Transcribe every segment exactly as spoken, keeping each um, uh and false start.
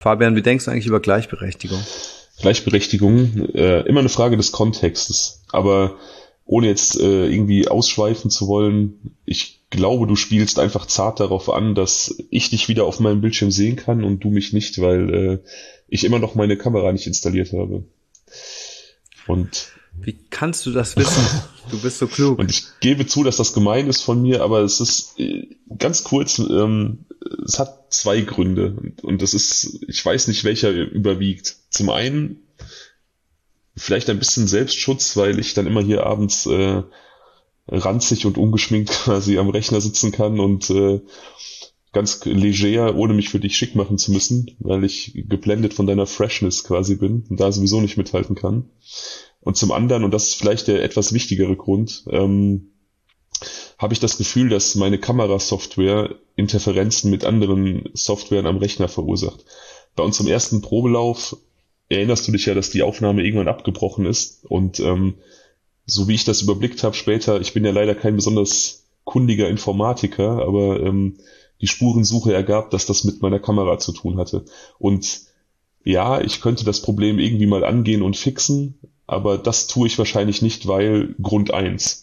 Fabian, wie denkst du eigentlich über Gleichberechtigung? Gleichberechtigung, äh, immer eine Frage des Kontextes, aber ohne jetzt äh, irgendwie ausschweifen zu wollen, ich glaube, du spielst einfach zart darauf an, dass ich dich wieder auf meinem Bildschirm sehen kann und du mich nicht, weil äh, ich immer noch meine Kamera nicht installiert habe. Und wie kannst du das wissen? Du bist so klug. Und ich gebe zu, dass das gemein ist von mir, aber es ist äh, ganz kurz, ähm, es hat zwei Gründe und, und das ist, ich weiß nicht, welcher überwiegt. Zum einen vielleicht ein bisschen Selbstschutz, weil ich dann immer hier abends äh, ranzig und ungeschminkt quasi am Rechner sitzen kann und äh, ganz leger, ohne mich für dich schick machen zu müssen, weil ich geblendet von deiner Freshness quasi bin und da sowieso nicht mithalten kann. Und zum anderen, und das ist vielleicht der etwas wichtigere Grund, ähm, habe ich das Gefühl, dass meine Kamerasoftware Interferenzen mit anderen Softwaren am Rechner verursacht. Bei unserem ersten Probelauf erinnerst du dich ja, dass die Aufnahme irgendwann abgebrochen ist und ähm, so wie ich das überblickt habe später, ich bin ja leider kein besonders kundiger Informatiker, aber ähm, die Spurensuche ergab, dass das mit meiner Kamera zu tun hatte. Und ja, ich könnte das Problem irgendwie mal angehen und fixen, aber das tue ich wahrscheinlich nicht, weil Grund eins.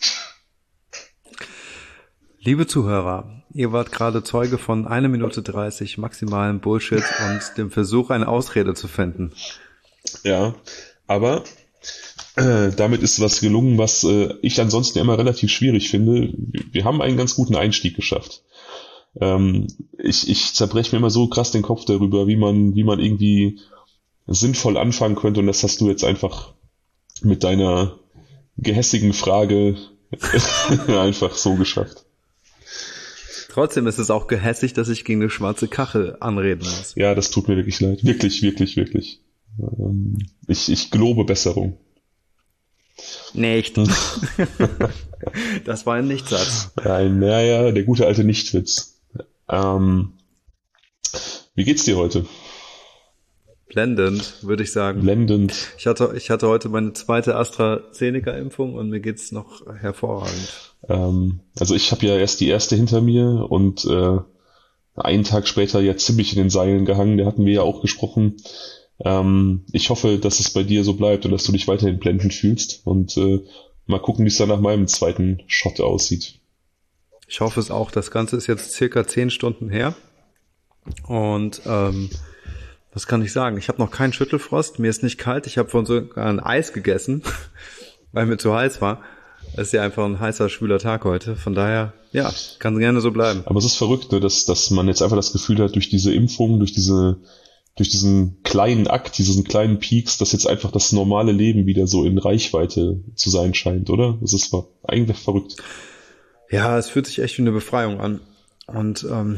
Liebe Zuhörer, ihr wart gerade Zeuge von einer Minute dreißig maximalen Bullshit und dem Versuch, eine Ausrede zu finden. Ja, aber äh, damit ist was gelungen, was äh, ich ansonsten immer relativ schwierig finde. Wir haben einen ganz guten Einstieg geschafft. Ähm, ich ich zerbreche mir immer so krass den Kopf darüber, wie man wie man irgendwie sinnvoll anfangen könnte und das hast du jetzt einfach mit deiner gehässigen Frage einfach so geschafft. Trotzdem ist es auch gehässig, dass ich gegen eine schwarze Kachel anreden muss. Ja, das tut mir wirklich leid. Wirklich, wirklich, wirklich. Ähm, ich, ich gelobe Besserung. Nicht. Das war ein Nichtsatz. Nein, naja, der gute alte Nichtwitz. Ähm, wie geht's dir heute? Blendend, würde ich sagen. Blendend. Ich hatte, ich hatte heute meine zweite AstraZeneca-Impfung und mir geht's noch hervorragend. Ähm, also ich habe ja erst die erste hinter mir und äh, einen Tag später ja ziemlich in den Seilen gehangen. Da hatten wir ja auch gesprochen. Ähm, ich hoffe, dass es bei dir so bleibt und dass du dich weiterhin blendend fühlst und äh, mal gucken, wie es dann nach meinem zweiten Shot aussieht. Ich hoffe es auch. Das Ganze ist jetzt circa zehn Stunden her und ähm, was kann ich sagen? Ich habe noch keinen Schüttelfrost, mir ist nicht kalt, ich habe vorhin sogar ein Eis gegessen, weil mir zu heiß war. Es ist ja einfach ein heißer, schwüler Tag heute, von daher, ja, kann gerne so bleiben. Aber es ist verrückt, ne, dass, dass man jetzt einfach das Gefühl hat, durch diese Impfung, durch diese, durch diesen kleinen Akt, diesen kleinen Peaks, dass jetzt einfach das normale Leben wieder so in Reichweite zu sein scheint, oder? Das ist eigentlich verrückt. Ja, es fühlt sich echt wie eine Befreiung an und ähm,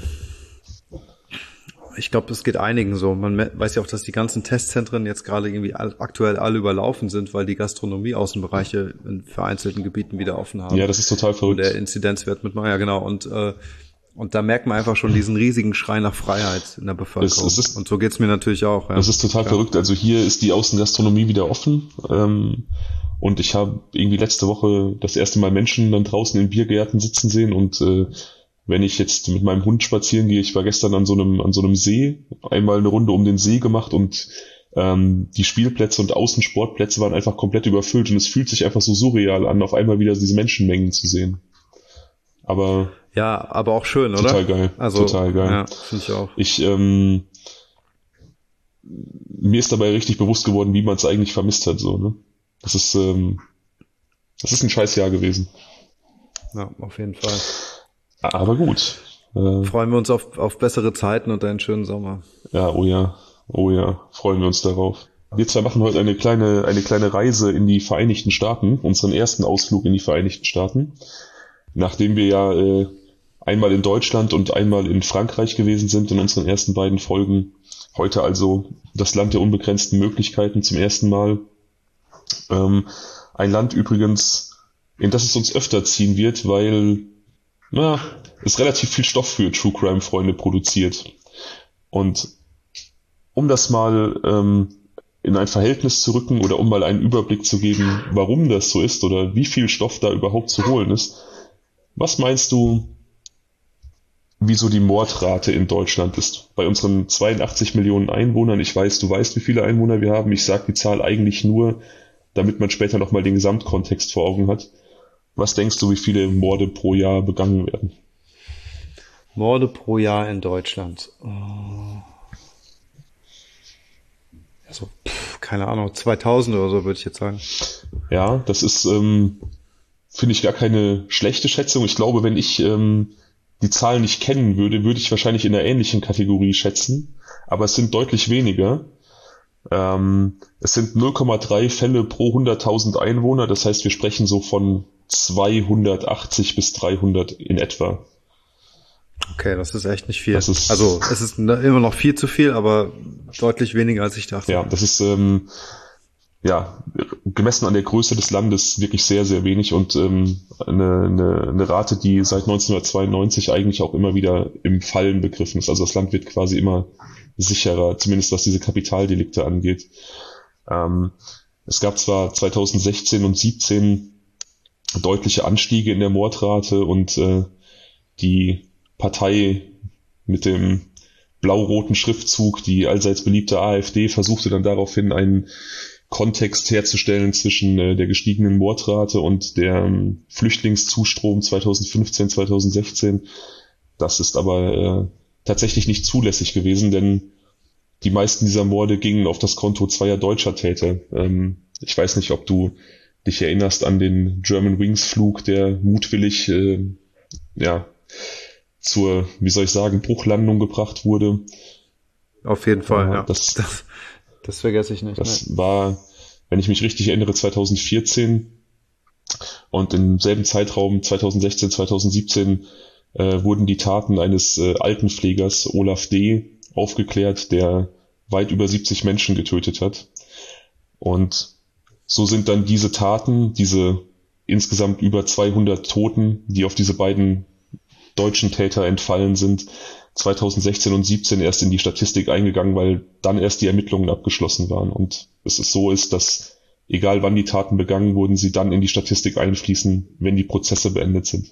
ich glaube, es geht einigen so. Man weiß ja auch, dass die ganzen Testzentren jetzt gerade irgendwie aktuell alle überlaufen sind, weil die Gastronomie-Außenbereiche in vereinzelten Gebieten wieder offen haben. Ja, das ist total verrückt. Und der Inzidenzwert mit, ja genau, und äh, und da merkt man einfach schon diesen riesigen Schrei nach Freiheit in der Bevölkerung. Es, es ist, und so geht's mir natürlich auch. Ja. Das ist total ja. verrückt. Also hier ist die Außengastronomie wieder offen ähm, und ich habe irgendwie letzte Woche das erste Mal Menschen dann draußen in Biergärten sitzen sehen und äh, wenn ich jetzt mit meinem Hund spazieren gehe, ich war gestern an so einem an so einem See, einmal eine Runde um den See gemacht und ähm, die Spielplätze und Außensportplätze waren einfach komplett überfüllt und es fühlt sich einfach so surreal an, auf einmal wieder diese Menschenmengen zu sehen. Aber ja, aber auch schön, oder? Total geil, also, total geil. Ja, finde ich auch. Ich ähm, mir ist dabei richtig bewusst geworden, wie man es eigentlich vermisst hat, so, ne? Das ist ähm, das ist ein scheiß Jahr gewesen. Ja, auf jeden Fall. Aber gut. Äh, freuen wir uns auf, auf bessere Zeiten und einen schönen Sommer. Ja, oh ja, oh ja, freuen wir uns darauf. Wir zwei machen heute eine kleine, eine kleine Reise in die Vereinigten Staaten, unseren ersten Ausflug in die Vereinigten Staaten. Nachdem wir ja äh, einmal in Deutschland und einmal in Frankreich gewesen sind in unseren ersten beiden Folgen. Heute also das Land der unbegrenzten Möglichkeiten zum ersten Mal. Ähm, ein Land übrigens, in das es uns öfter ziehen wird, weil na, es relativ viel Stoff für True Crime Freunde produziert. Und um das mal ähm, in ein Verhältnis zu rücken oder um mal einen Überblick zu geben, warum das so ist oder wie viel Stoff da überhaupt zu holen ist, was meinst du, wieso die Mordrate in Deutschland ist. Bei unseren zweiundachtzig Millionen Einwohnern, ich weiß, du weißt, wie viele Einwohner wir haben, ich sage die Zahl eigentlich nur, damit man später nochmal den Gesamtkontext vor Augen hat. Was denkst du, wie viele Morde pro Jahr begangen werden? Morde pro Jahr in Deutschland. Oh. Also, pff, keine Ahnung, zweitausend oder so würde ich jetzt sagen. Ja, das ist, ähm, finde ich, gar keine schlechte Schätzung. Ich glaube, wenn ich ähm, die Zahl nicht kennen würde, würde ich wahrscheinlich in einer ähnlichen Kategorie schätzen. Aber es sind deutlich weniger. Ähm, es sind null Komma drei Fälle pro hunderttausend Einwohner. Das heißt, wir sprechen so von zweihundertachtzig bis dreihundert in etwa. Okay, das ist echt nicht viel. Das ist, also es ist immer noch viel zu viel, aber deutlich weniger, als ich dachte. Ja, das ist ähm, ja gemessen an der Größe des Landes wirklich sehr, sehr wenig und ähm, eine, eine, eine Rate, die seit neunzehnhundertzweiundneunzig eigentlich auch immer wieder im Fallen begriffen ist. Also das Land wird quasi immer sicherer, zumindest was diese Kapitaldelikte angeht. Ähm, es gab zwar zweitausendsechzehn und siebzehn deutliche Anstiege in der Mordrate und äh, die Partei mit dem blau-roten Schriftzug, die allseits beliebte AfD, versuchte dann daraufhin einen Kontext herzustellen zwischen äh, der gestiegenen Mordrate und der ähm, Flüchtlingszustrom zweitausendfünfzehn, zweitausendsechzehn. Das ist aber äh, tatsächlich nicht zulässig gewesen, denn die meisten dieser Morde gingen auf das Konto zweier deutscher Täter. Ähm, ich weiß nicht, ob du dich erinnerst an den German Wings Flug, der mutwillig äh, ja zur, wie soll ich sagen, Bruchlandung gebracht wurde. Auf jeden Fall, ja. ja. Das, das, das vergesse ich nicht. Das ne. war, wenn ich mich richtig erinnere, zweitausendvierzehn und im selben Zeitraum zweitausendsechzehn, zweitausendsiebzehn äh, wurden die Taten eines äh, Altenpflegers, Olaf D., aufgeklärt, der weit über siebzig Menschen getötet hat. Und so sind dann diese Taten, diese insgesamt über zweihundert Toten, die auf diese beiden deutschen Täter entfallen sind, zweitausendsechzehn und siebzehn erst in die Statistik eingegangen, weil dann erst die Ermittlungen abgeschlossen waren. Und es ist so ist, dass egal wann die Taten begangen wurden, sie dann in die Statistik einfließen, wenn die Prozesse beendet sind.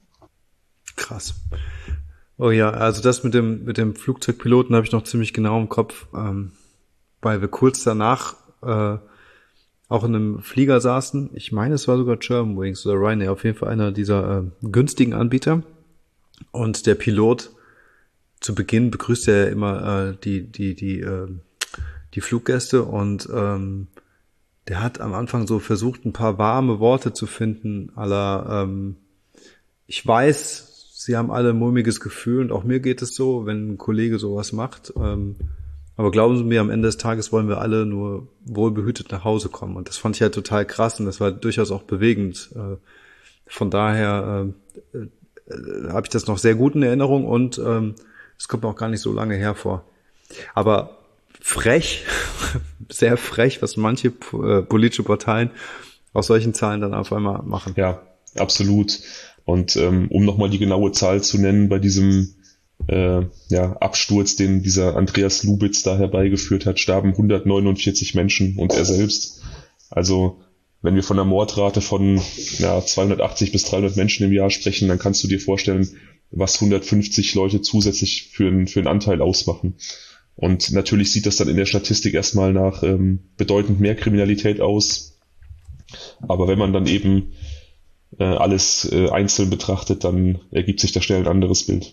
Krass. Oh ja, also das mit dem mit dem Flugzeugpiloten habe ich noch ziemlich genau im Kopf, ähm, weil wir kurz danach äh, auch in einem Flieger saßen. Ich meine, es war sogar Germanwings oder Ryanair, auf jeden Fall einer dieser äh, günstigen Anbieter. Und der Pilot, zu Beginn begrüßt er immer äh, die die die äh, die Fluggäste und ähm, der hat am Anfang so versucht, ein paar warme Worte zu finden, à la, ähm, ich weiß, Sie haben alle ein mulmiges Gefühl und auch mir geht es so, wenn ein Kollege sowas macht. Ähm, aber glauben Sie mir, am Ende des Tages wollen wir alle nur wohlbehütet nach Hause kommen. Und das fand ich halt total krass und das war durchaus auch bewegend. Äh, von daher äh, äh, habe ich das noch sehr gut in Erinnerung und ähm, es kommt mir auch gar nicht so lange hervor. Aber frech, sehr frech, was manche äh, politische Parteien aus solchen Zahlen dann auf einmal machen. Ja, absolut. Und ähm, um nochmal die genaue Zahl zu nennen, bei diesem äh, ja, Absturz, den dieser Andreas Lubitz da herbeigeführt hat, starben hundertneunundvierzig Menschen und er selbst. Also wenn wir von einer Mordrate von ja, zweihundertachtzig bis dreihundert Menschen im Jahr sprechen, dann kannst du dir vorstellen, was hundertfünfzig Leute zusätzlich für, ein, für einen Anteil ausmachen. Und natürlich sieht das dann in der Statistik erstmal nach ähm, bedeutend mehr Kriminalität aus. Aber wenn man dann eben äh, alles äh, einzeln betrachtet, dann ergibt sich da schnell ein anderes Bild.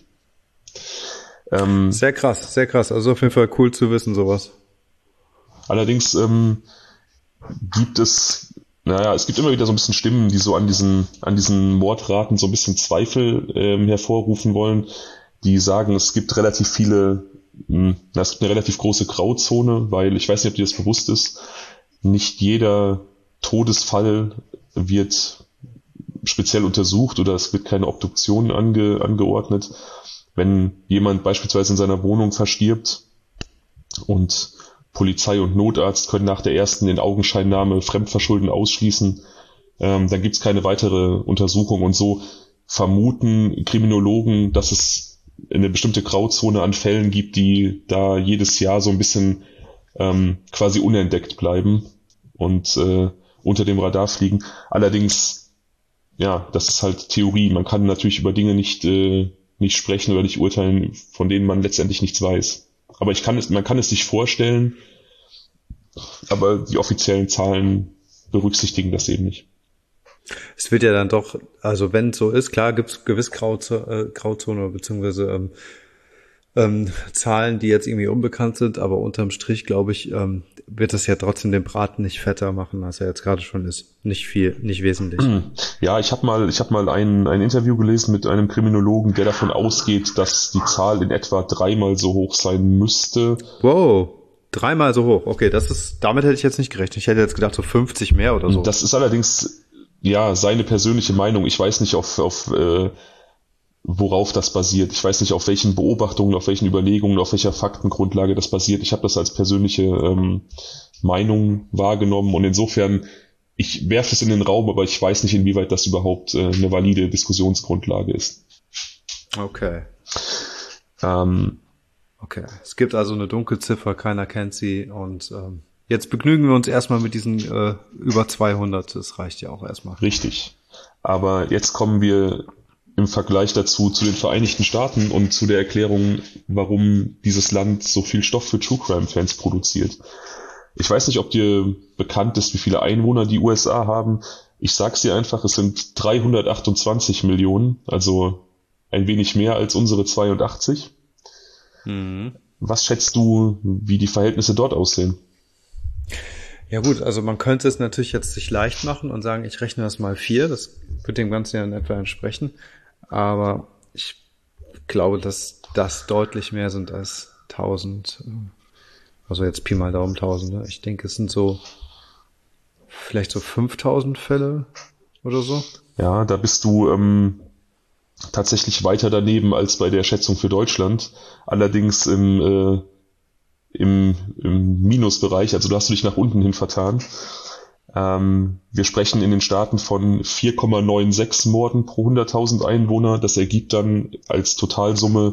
Ähm, sehr krass, sehr krass. Also auf jeden Fall cool zu wissen, sowas. Allerdings ähm, gibt es, naja, es gibt immer wieder so ein bisschen Stimmen, die so an diesen, an diesen Mordraten so ein bisschen Zweifel ähm, hervorrufen wollen, die sagen, es gibt relativ viele, mh, es gibt eine relativ große Grauzone, weil, ich weiß nicht, ob dir das bewusst ist, nicht jeder Todesfall wird speziell untersucht oder es wird keine Obduktion ange, angeordnet. Wenn jemand beispielsweise in seiner Wohnung verstirbt und Polizei und Notarzt können nach der ersten in Augenscheinnahme Fremdverschulden ausschließen, ähm, dann gibt es keine weitere Untersuchung und so vermuten Kriminologen, dass es eine bestimmte Grauzone an Fällen gibt, die da jedes Jahr so ein bisschen ähm, quasi unentdeckt bleiben und äh, unter dem Radar fliegen. Allerdings, ja, das ist halt Theorie. Man kann natürlich über Dinge nicht äh, nicht sprechen oder nicht urteilen, von denen man letztendlich nichts weiß. Aber ich kann es, man kann es sich vorstellen, aber die offiziellen Zahlen berücksichtigen das eben nicht. Es wird ja dann doch, also wenn es so ist, klar gibt es gewiss Grauzone, äh, Grauzone beziehungsweise ähm, ähm, Zahlen, die jetzt irgendwie unbekannt sind, aber unterm Strich, glaube ich, ähm, wird das ja trotzdem den Braten nicht fetter machen, als er jetzt gerade schon ist. Nicht viel, nicht wesentlich. Ja, ich habe mal, ich habe mal ein, ein Interview gelesen mit einem Kriminologen, der davon ausgeht, dass die Zahl in etwa dreimal so hoch sein müsste. Wow. Dreimal so hoch. Okay, das ist, damit hätte ich jetzt nicht gerechnet. Ich hätte jetzt gedacht so fünfzig mehr oder so. Das ist allerdings, ja, seine persönliche Meinung. Ich weiß nicht, auf, auf äh, worauf das basiert. Ich weiß nicht, auf welchen Beobachtungen, auf welchen Überlegungen, auf welcher Faktengrundlage das basiert. Ich habe das als persönliche ähm, Meinung wahrgenommen und insofern, ich werfe es in den Raum, aber ich weiß nicht, inwieweit das überhaupt äh, eine valide Diskussionsgrundlage ist. Okay. Ähm, Okay, es gibt also eine Dunkelziffer, keiner kennt sie und ähm, jetzt begnügen wir uns erstmal mit diesen äh, über zweihundert, das reicht ja auch erstmal. Richtig, aber jetzt kommen wir im Vergleich dazu zu den Vereinigten Staaten und zu der Erklärung, warum dieses Land so viel Stoff für True Crime Fans produziert. Ich weiß nicht, ob dir bekannt ist, wie viele Einwohner die U S A haben. Ich sag's dir einfach, es sind dreihundertachtundzwanzig Millionen, also ein wenig mehr als unsere zweiundachtzig. Mhm. Was schätzt du, wie die Verhältnisse dort aussehen? Ja gut, also man könnte es natürlich jetzt sich leicht machen und sagen, ich rechne das mal vier, das wird dem Ganzen ja in etwa entsprechen, aber ich glaube, dass das deutlich mehr sind als tausend, also jetzt Pi mal Daumen tausend, ne? Ich denke, es sind so vielleicht so fünftausend Fälle oder so. Ja, da bist du ähm, tatsächlich weiter daneben als bei der Schätzung für Deutschland, allerdings im, äh, im, im Minusbereich, also da hast du dich nach unten hin vertan. Ähm, wir sprechen in den Staaten von vier Komma sechsundneunzig Morden pro hunderttausend Einwohner, das ergibt dann als Totalsumme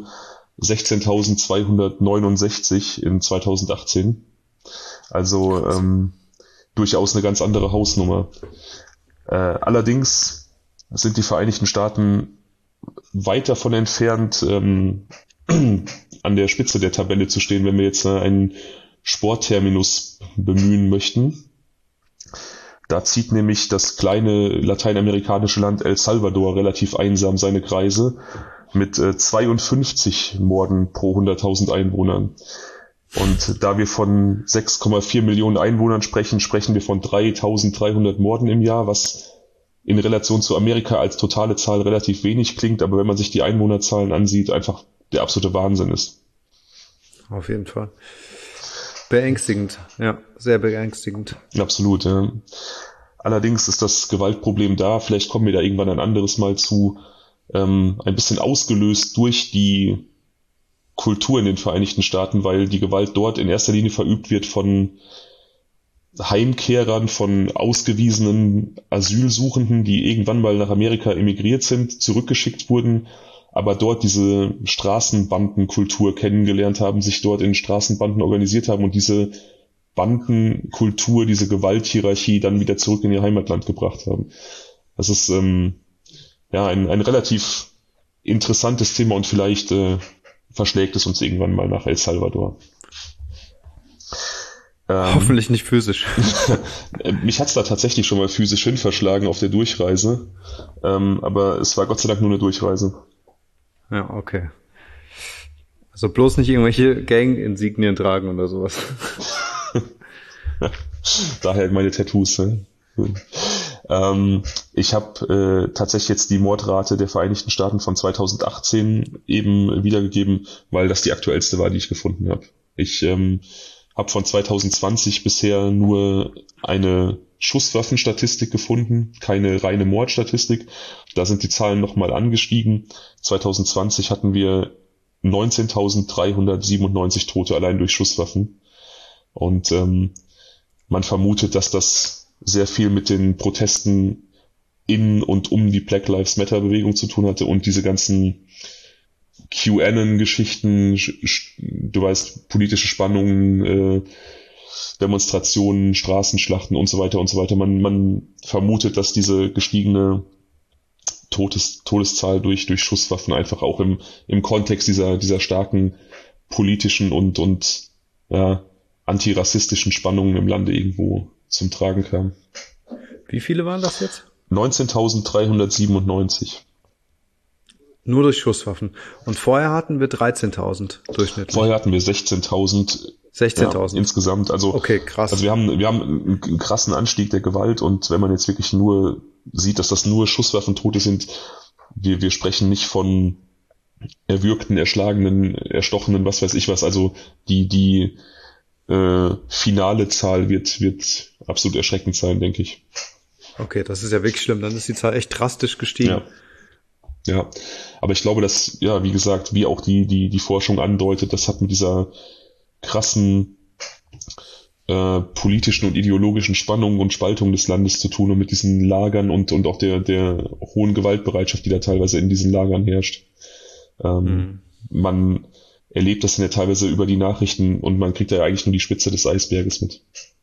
sechzehntausendzweihundertneunundsechzig in zweitausendachtzehn. Also ähm, durchaus eine ganz andere Hausnummer. Äh, allerdings sind die Vereinigten Staaten weit davon entfernt, ähm, an der Spitze der Tabelle zu stehen, wenn wir jetzt äh, einen Sportterminus bemühen möchten. Da zieht nämlich das kleine lateinamerikanische Land El Salvador relativ einsam seine Kreise mit äh, zweiundfünfzig Morden pro hunderttausend Einwohnern. Und da wir von sechs Komma vier Millionen Einwohnern sprechen, sprechen wir von dreitausenddreihundert Morden im Jahr, was in Relation zu Amerika als totale Zahl relativ wenig klingt, aber wenn man sich die Einwohnerzahlen ansieht, einfach der absolute Wahnsinn ist. Auf jeden Fall. Beängstigend, ja, sehr beängstigend. Absolut, ja. Allerdings ist das Gewaltproblem da, vielleicht kommen wir da irgendwann ein anderes Mal zu, ähm, ein bisschen ausgelöst durch die Kultur in den Vereinigten Staaten, weil die Gewalt dort in erster Linie verübt wird von Heimkehrern, von ausgewiesenen Asylsuchenden, die irgendwann mal nach Amerika emigriert sind, zurückgeschickt wurden, aber dort diese Straßenbandenkultur kennengelernt haben, sich dort in Straßenbanden organisiert haben und diese Bandenkultur, diese Gewalthierarchie dann wieder zurück in ihr Heimatland gebracht haben. Das ist ähm, ja ein, ein relativ interessantes Thema und vielleicht äh, verschlägt es uns irgendwann mal nach El Salvador. Ähm, Hoffentlich nicht physisch. Mich hat's da tatsächlich schon mal physisch hin verschlagen auf der Durchreise, ähm, aber es war Gott sei Dank nur eine Durchreise. Ja, okay. Also bloß nicht irgendwelche Gang-Insignien tragen oder sowas. Daher meine Tattoos. Ne? Ähm, ich habe äh, tatsächlich jetzt die Mordrate der Vereinigten Staaten von zweitausendachtzehn eben wiedergegeben, weil das die aktuellste war, die ich gefunden habe. Ich ähm, habe von zweitausendzwanzig bisher nur eine Schusswaffenstatistik gefunden, keine reine Mordstatistik. Da sind die Zahlen nochmal angestiegen. zweitausendzwanzig hatten wir neunzehntausenddreihundertsiebenundneunzig Tote allein durch Schusswaffen. Und ähm, man vermutet, dass das sehr viel mit den Protesten in und um die Black Lives Matter Bewegung zu tun hatte und diese ganzen QAnon-Geschichten, du weißt, politische Spannungen, äh, Demonstrationen, Straßenschlachten und so weiter und so weiter. Man, man vermutet, dass diese gestiegene Todes, Todeszahl durch, durch Schusswaffen einfach auch im, im Kontext dieser, dieser starken politischen und, und ja, antirassistischen Spannungen im Lande irgendwo zum Tragen kam. Wie viele waren das jetzt? neunzehntausenddreihundertsiebenundneunzig. Nur durch Schusswaffen. Und vorher hatten wir dreizehntausend durchschnittlich. Vorher hatten wir sechzehntausend. sechzehntausend. Ja, insgesamt. Also, okay, krass. Also wir haben, wir haben einen, einen krassen Anstieg der Gewalt, und wenn man jetzt wirklich nur sieht, dass das nur Schusswaffentote sind, wir, wir sprechen nicht von erwürgten, erschlagenen, erstochenen, was weiß ich was. Also die, die äh, finale Zahl wird, wird absolut erschreckend sein, denke ich. Okay, das ist ja wirklich schlimm. Dann ist die Zahl echt drastisch gestiegen. Ja. Ja, aber ich glaube, dass, ja, wie gesagt, wie auch die, die, die Forschung andeutet, das hat mit dieser krassen äh, politischen und ideologischen Spannungen und Spaltung des Landes zu tun und mit diesen Lagern und, und auch der, der hohen Gewaltbereitschaft, die da teilweise in diesen Lagern herrscht. Ähm, mhm. Man erlebt das dann ja teilweise über die Nachrichten und man kriegt ja eigentlich nur die Spitze des Eisberges mit.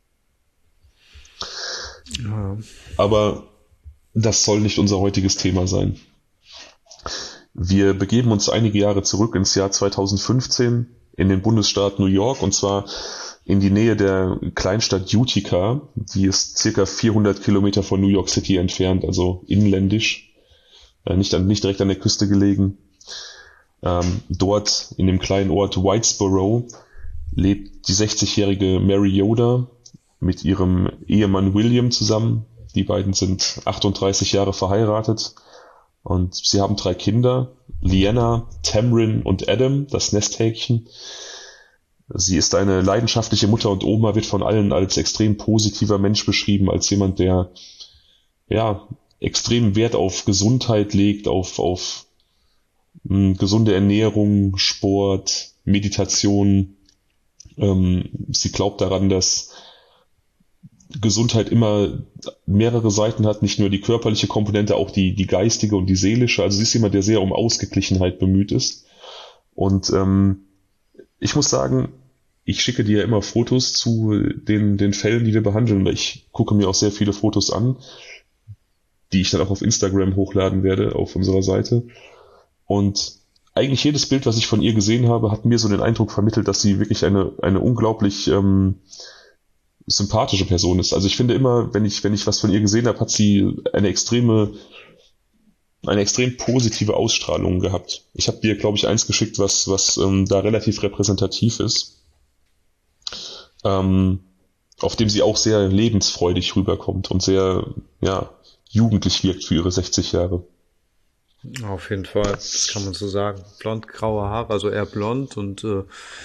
Ja. Aber das soll nicht unser heutiges Thema sein. Wir begeben uns einige Jahre zurück ins Jahr zweitausendfünfzehn in den Bundesstaat New York, und zwar in die Nähe der Kleinstadt Utica. Die ist circa vierhundert Kilometer von New York City entfernt, also inländisch, äh, nicht, an, nicht direkt an der Küste gelegen. Ähm, dort in dem kleinen Ort Whitesboro lebt die sechzigjährige Mary Yoder mit ihrem Ehemann William zusammen. Die beiden sind achtunddreißig Jahre verheiratet. Und sie haben drei Kinder, Leanna, Tamrin und Adam, das Nesthäkchen. Sie ist eine leidenschaftliche Mutter und Oma, wird von allen als extrem positiver Mensch beschrieben, als jemand, der ja extrem Wert auf Gesundheit legt, auf, auf mh, gesunde Ernährung, Sport, Meditation. Ähm, sie glaubt daran, dass Gesundheit immer mehrere Seiten hat, nicht nur die körperliche Komponente, auch die, die geistige und die seelische. Also sie ist jemand, der sehr um Ausgeglichenheit bemüht ist. Und ähm, ich muss sagen, ich schicke dir ja immer Fotos zu den, den Fällen, die wir behandeln. Ich gucke mir auch sehr viele Fotos an, die ich dann auch auf Instagram hochladen werde, auf unserer Seite. Und eigentlich jedes Bild, was ich von ihr gesehen habe, hat mir so den Eindruck vermittelt, dass sie wirklich eine, eine unglaublich ähm, sympathische Person ist. Also ich finde immer, wenn ich, wenn ich was von ihr gesehen habe, hat sie eine extreme, eine extrem positive Ausstrahlung gehabt. Ich habe dir, glaube ich, eins geschickt, was, was ähm, da relativ repräsentativ ist, ähm, auf dem sie auch sehr lebensfreudig rüberkommt und sehr, ja, jugendlich wirkt für ihre sechzig Jahre. Auf jeden Fall, das kann man so sagen. Blond-graue Haare, also eher blond und äh,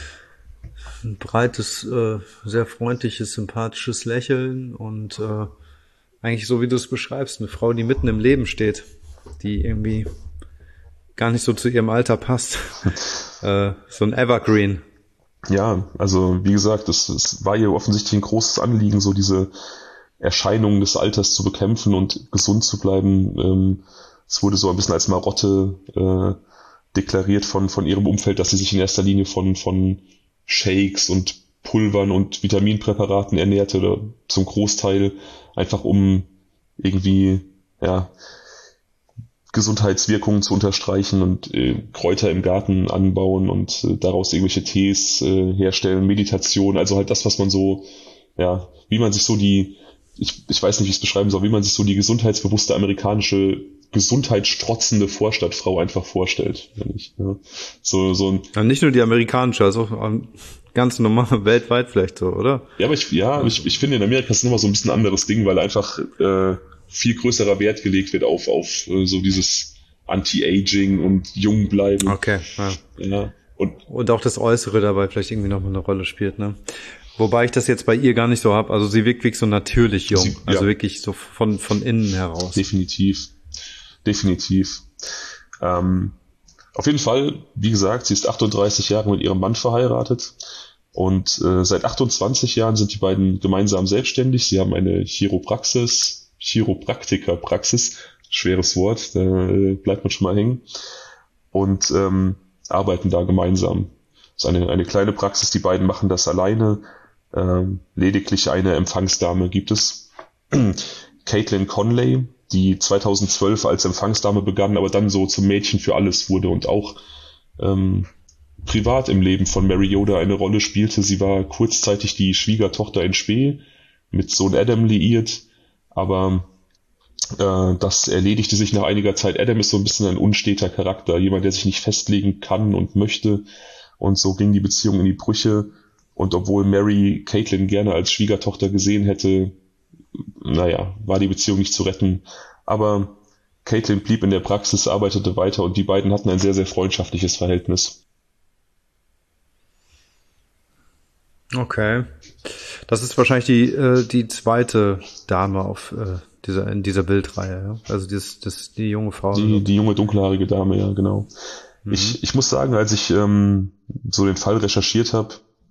ein breites, äh, sehr freundliches, sympathisches Lächeln und äh, eigentlich so, wie du es beschreibst, eine Frau, die mitten im Leben steht, die irgendwie gar nicht so zu ihrem Alter passt. äh, so ein Evergreen. Ja, also wie gesagt, es, es war ihr offensichtlich ein großes Anliegen, so diese Erscheinungen des Alters zu bekämpfen und gesund zu bleiben. Ähm, es wurde so ein bisschen als Marotte äh, deklariert von von ihrem Umfeld, dass sie sich in erster Linie von von Shakes und Pulvern und Vitaminpräparaten ernährte, oder zum Großteil einfach um irgendwie ja Gesundheitswirkungen zu unterstreichen und äh, Kräuter im Garten anbauen und äh, daraus irgendwelche Tees äh, herstellen, Meditation, also halt das, was man so, ja, wie man sich so die, ich, ich weiß nicht, wie ich es beschreiben soll, wie man sich so die gesundheitsbewusste amerikanische gesundheitsstrotzende Vorstadtfrau einfach vorstellt. Ich, ja. So, so ein ja, nicht nur die amerikanische, also auch ganz normal weltweit vielleicht so, oder? Ja, aber ich, ja, ich, ich finde in Amerika ist es immer so ein bisschen ein anderes Ding, weil einfach äh, viel größerer Wert gelegt wird auf, auf äh, so dieses Anti-Aging und jung bleiben. Okay, ja. ja. Und, und auch das Äußere dabei vielleicht irgendwie noch mal eine Rolle spielt, ne? Wobei ich das jetzt bei ihr gar nicht so habe. Also sie wirkt wirklich so natürlich jung. Sie, also ja. wirklich so von, von innen heraus. Definitiv. Definitiv. Ähm, auf jeden Fall, wie gesagt, sie ist achtunddreißig Jahre mit ihrem Mann verheiratet und äh, seit achtundzwanzig Jahren sind die beiden gemeinsam selbstständig. Sie haben eine Chiropraxis, Chiropraktikerpraxis, schweres Wort, da äh, bleibt man schon mal hängen, und ähm, arbeiten da gemeinsam. Das ist eine, eine kleine Praxis, die beiden machen das alleine. Ähm, lediglich eine Empfangsdame gibt es, Caitlin Conley, die zweitausendzwölf als Empfangsdame begann, aber dann so zum Mädchen für alles wurde und auch ähm, privat im Leben von Mary Yoda eine Rolle spielte. Sie war kurzzeitig die Schwiegertochter in Spe, mit Sohn Adam liiert, aber äh, das erledigte sich nach einiger Zeit. Adam ist so ein bisschen ein unsteter Charakter, jemand, der sich nicht festlegen kann und möchte, und so ging die Beziehung in die Brüche. Und obwohl Mary Caitlin gerne als Schwiegertochter gesehen hätte, naja, war die Beziehung nicht zu retten. Aber Caitlin blieb in der Praxis, arbeitete weiter und die beiden hatten ein sehr, sehr freundschaftliches Verhältnis. Okay. Das ist wahrscheinlich die äh, die zweite Dame auf äh, dieser in dieser Bildreihe, ja? Also das das die junge Frau. Die die junge dunkelhaarige Dame, ja, genau. Mhm. Ich ich muss sagen, als ich ähm, so den Fall recherchiert habe,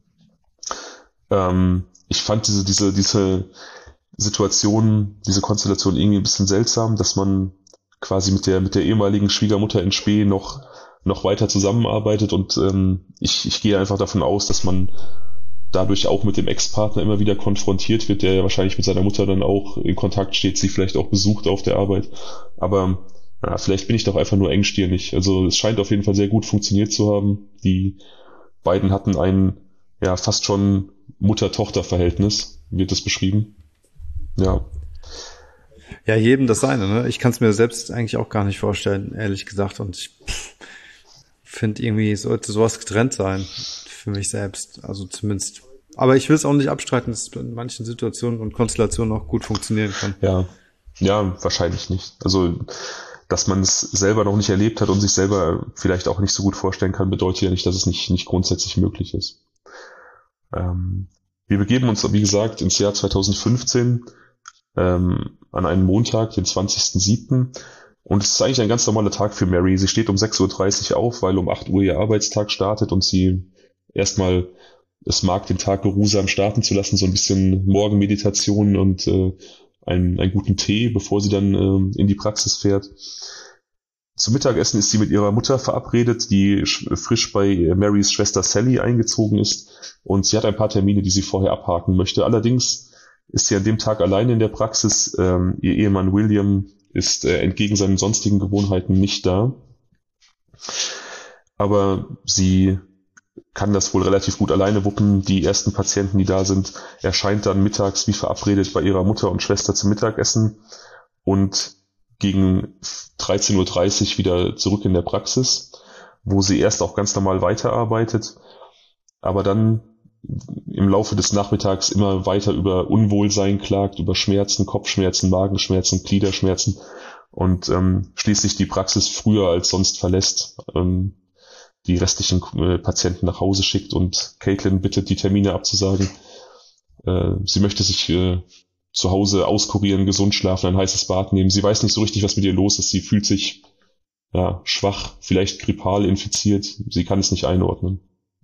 ähm, ich fand diese diese diese Situation, diese Konstellation irgendwie ein bisschen seltsam, dass man quasi mit der mit der ehemaligen Schwiegermutter in Spe noch noch weiter zusammenarbeitet, und ähm, ich ich gehe einfach davon aus, dass man dadurch auch mit dem Ex-Partner immer wieder konfrontiert wird, der ja wahrscheinlich mit seiner Mutter dann auch in Kontakt steht, sie vielleicht auch besucht auf der Arbeit. Aber ja, vielleicht bin ich doch einfach nur engstirnig. Also es scheint auf jeden Fall sehr gut funktioniert zu haben. Die beiden hatten ein ja fast schon Mutter-Tochter-Verhältnis, wird das beschrieben. Ja. Ja, jedem das seine, ne? Ich kann es mir selbst eigentlich auch gar nicht vorstellen, ehrlich gesagt. Und ich finde irgendwie, sollte sowas getrennt sein für mich selbst. Also zumindest. Aber ich will es auch nicht abstreiten, dass es in manchen Situationen und Konstellationen auch gut funktionieren kann. Ja, ja, wahrscheinlich nicht. Also, dass man es selber noch nicht erlebt hat und sich selber vielleicht auch nicht so gut vorstellen kann, bedeutet ja nicht, dass es nicht, nicht grundsätzlich möglich ist. Ähm, wir begeben uns, wie gesagt, ins Jahr zweitausendfünfzehn, ähm, an einen Montag, den zwanzigsten siebten Und es ist eigentlich ein ganz normaler Tag für Mary. Sie steht um sechs Uhr dreißig auf, weil um acht Uhr ihr Arbeitstag startet und sie erstmal es mag, den Tag geruhsam starten zu lassen, so ein bisschen Morgenmeditation und äh, einen, einen guten Tee, bevor sie dann äh, in die Praxis fährt. Zum Mittagessen ist sie mit ihrer Mutter verabredet, die frisch bei Marys Schwester Sally eingezogen ist, und sie hat ein paar Termine, die sie vorher abhaken möchte. Allerdings ist sie an dem Tag allein in der Praxis. Ähm, ihr Ehemann William ist äh, entgegen seinen sonstigen Gewohnheiten nicht da. Aber sie kann das wohl relativ gut alleine wuppen. Die ersten Patienten, die da sind, erscheint dann mittags wie verabredet bei ihrer Mutter und Schwester zum Mittagessen und gegen dreizehn Uhr dreißig wieder zurück in der Praxis, wo sie erst auch ganz normal weiterarbeitet, aber dann im Laufe des Nachmittags immer weiter über Unwohlsein klagt, über Schmerzen, Kopfschmerzen, Magenschmerzen, Gliederschmerzen und ähm, schließlich die Praxis früher als sonst verlässt, ähm, die restlichen äh, Patienten nach Hause schickt und Caitlin bittet, die Termine abzusagen. Äh, sie möchte sich äh, zu Hause auskurieren, gesund schlafen, ein heißes Bad nehmen. Sie weiß nicht so richtig, was mit ihr los ist. Sie fühlt sich ja schwach, vielleicht grippal infiziert. Sie kann es nicht einordnen.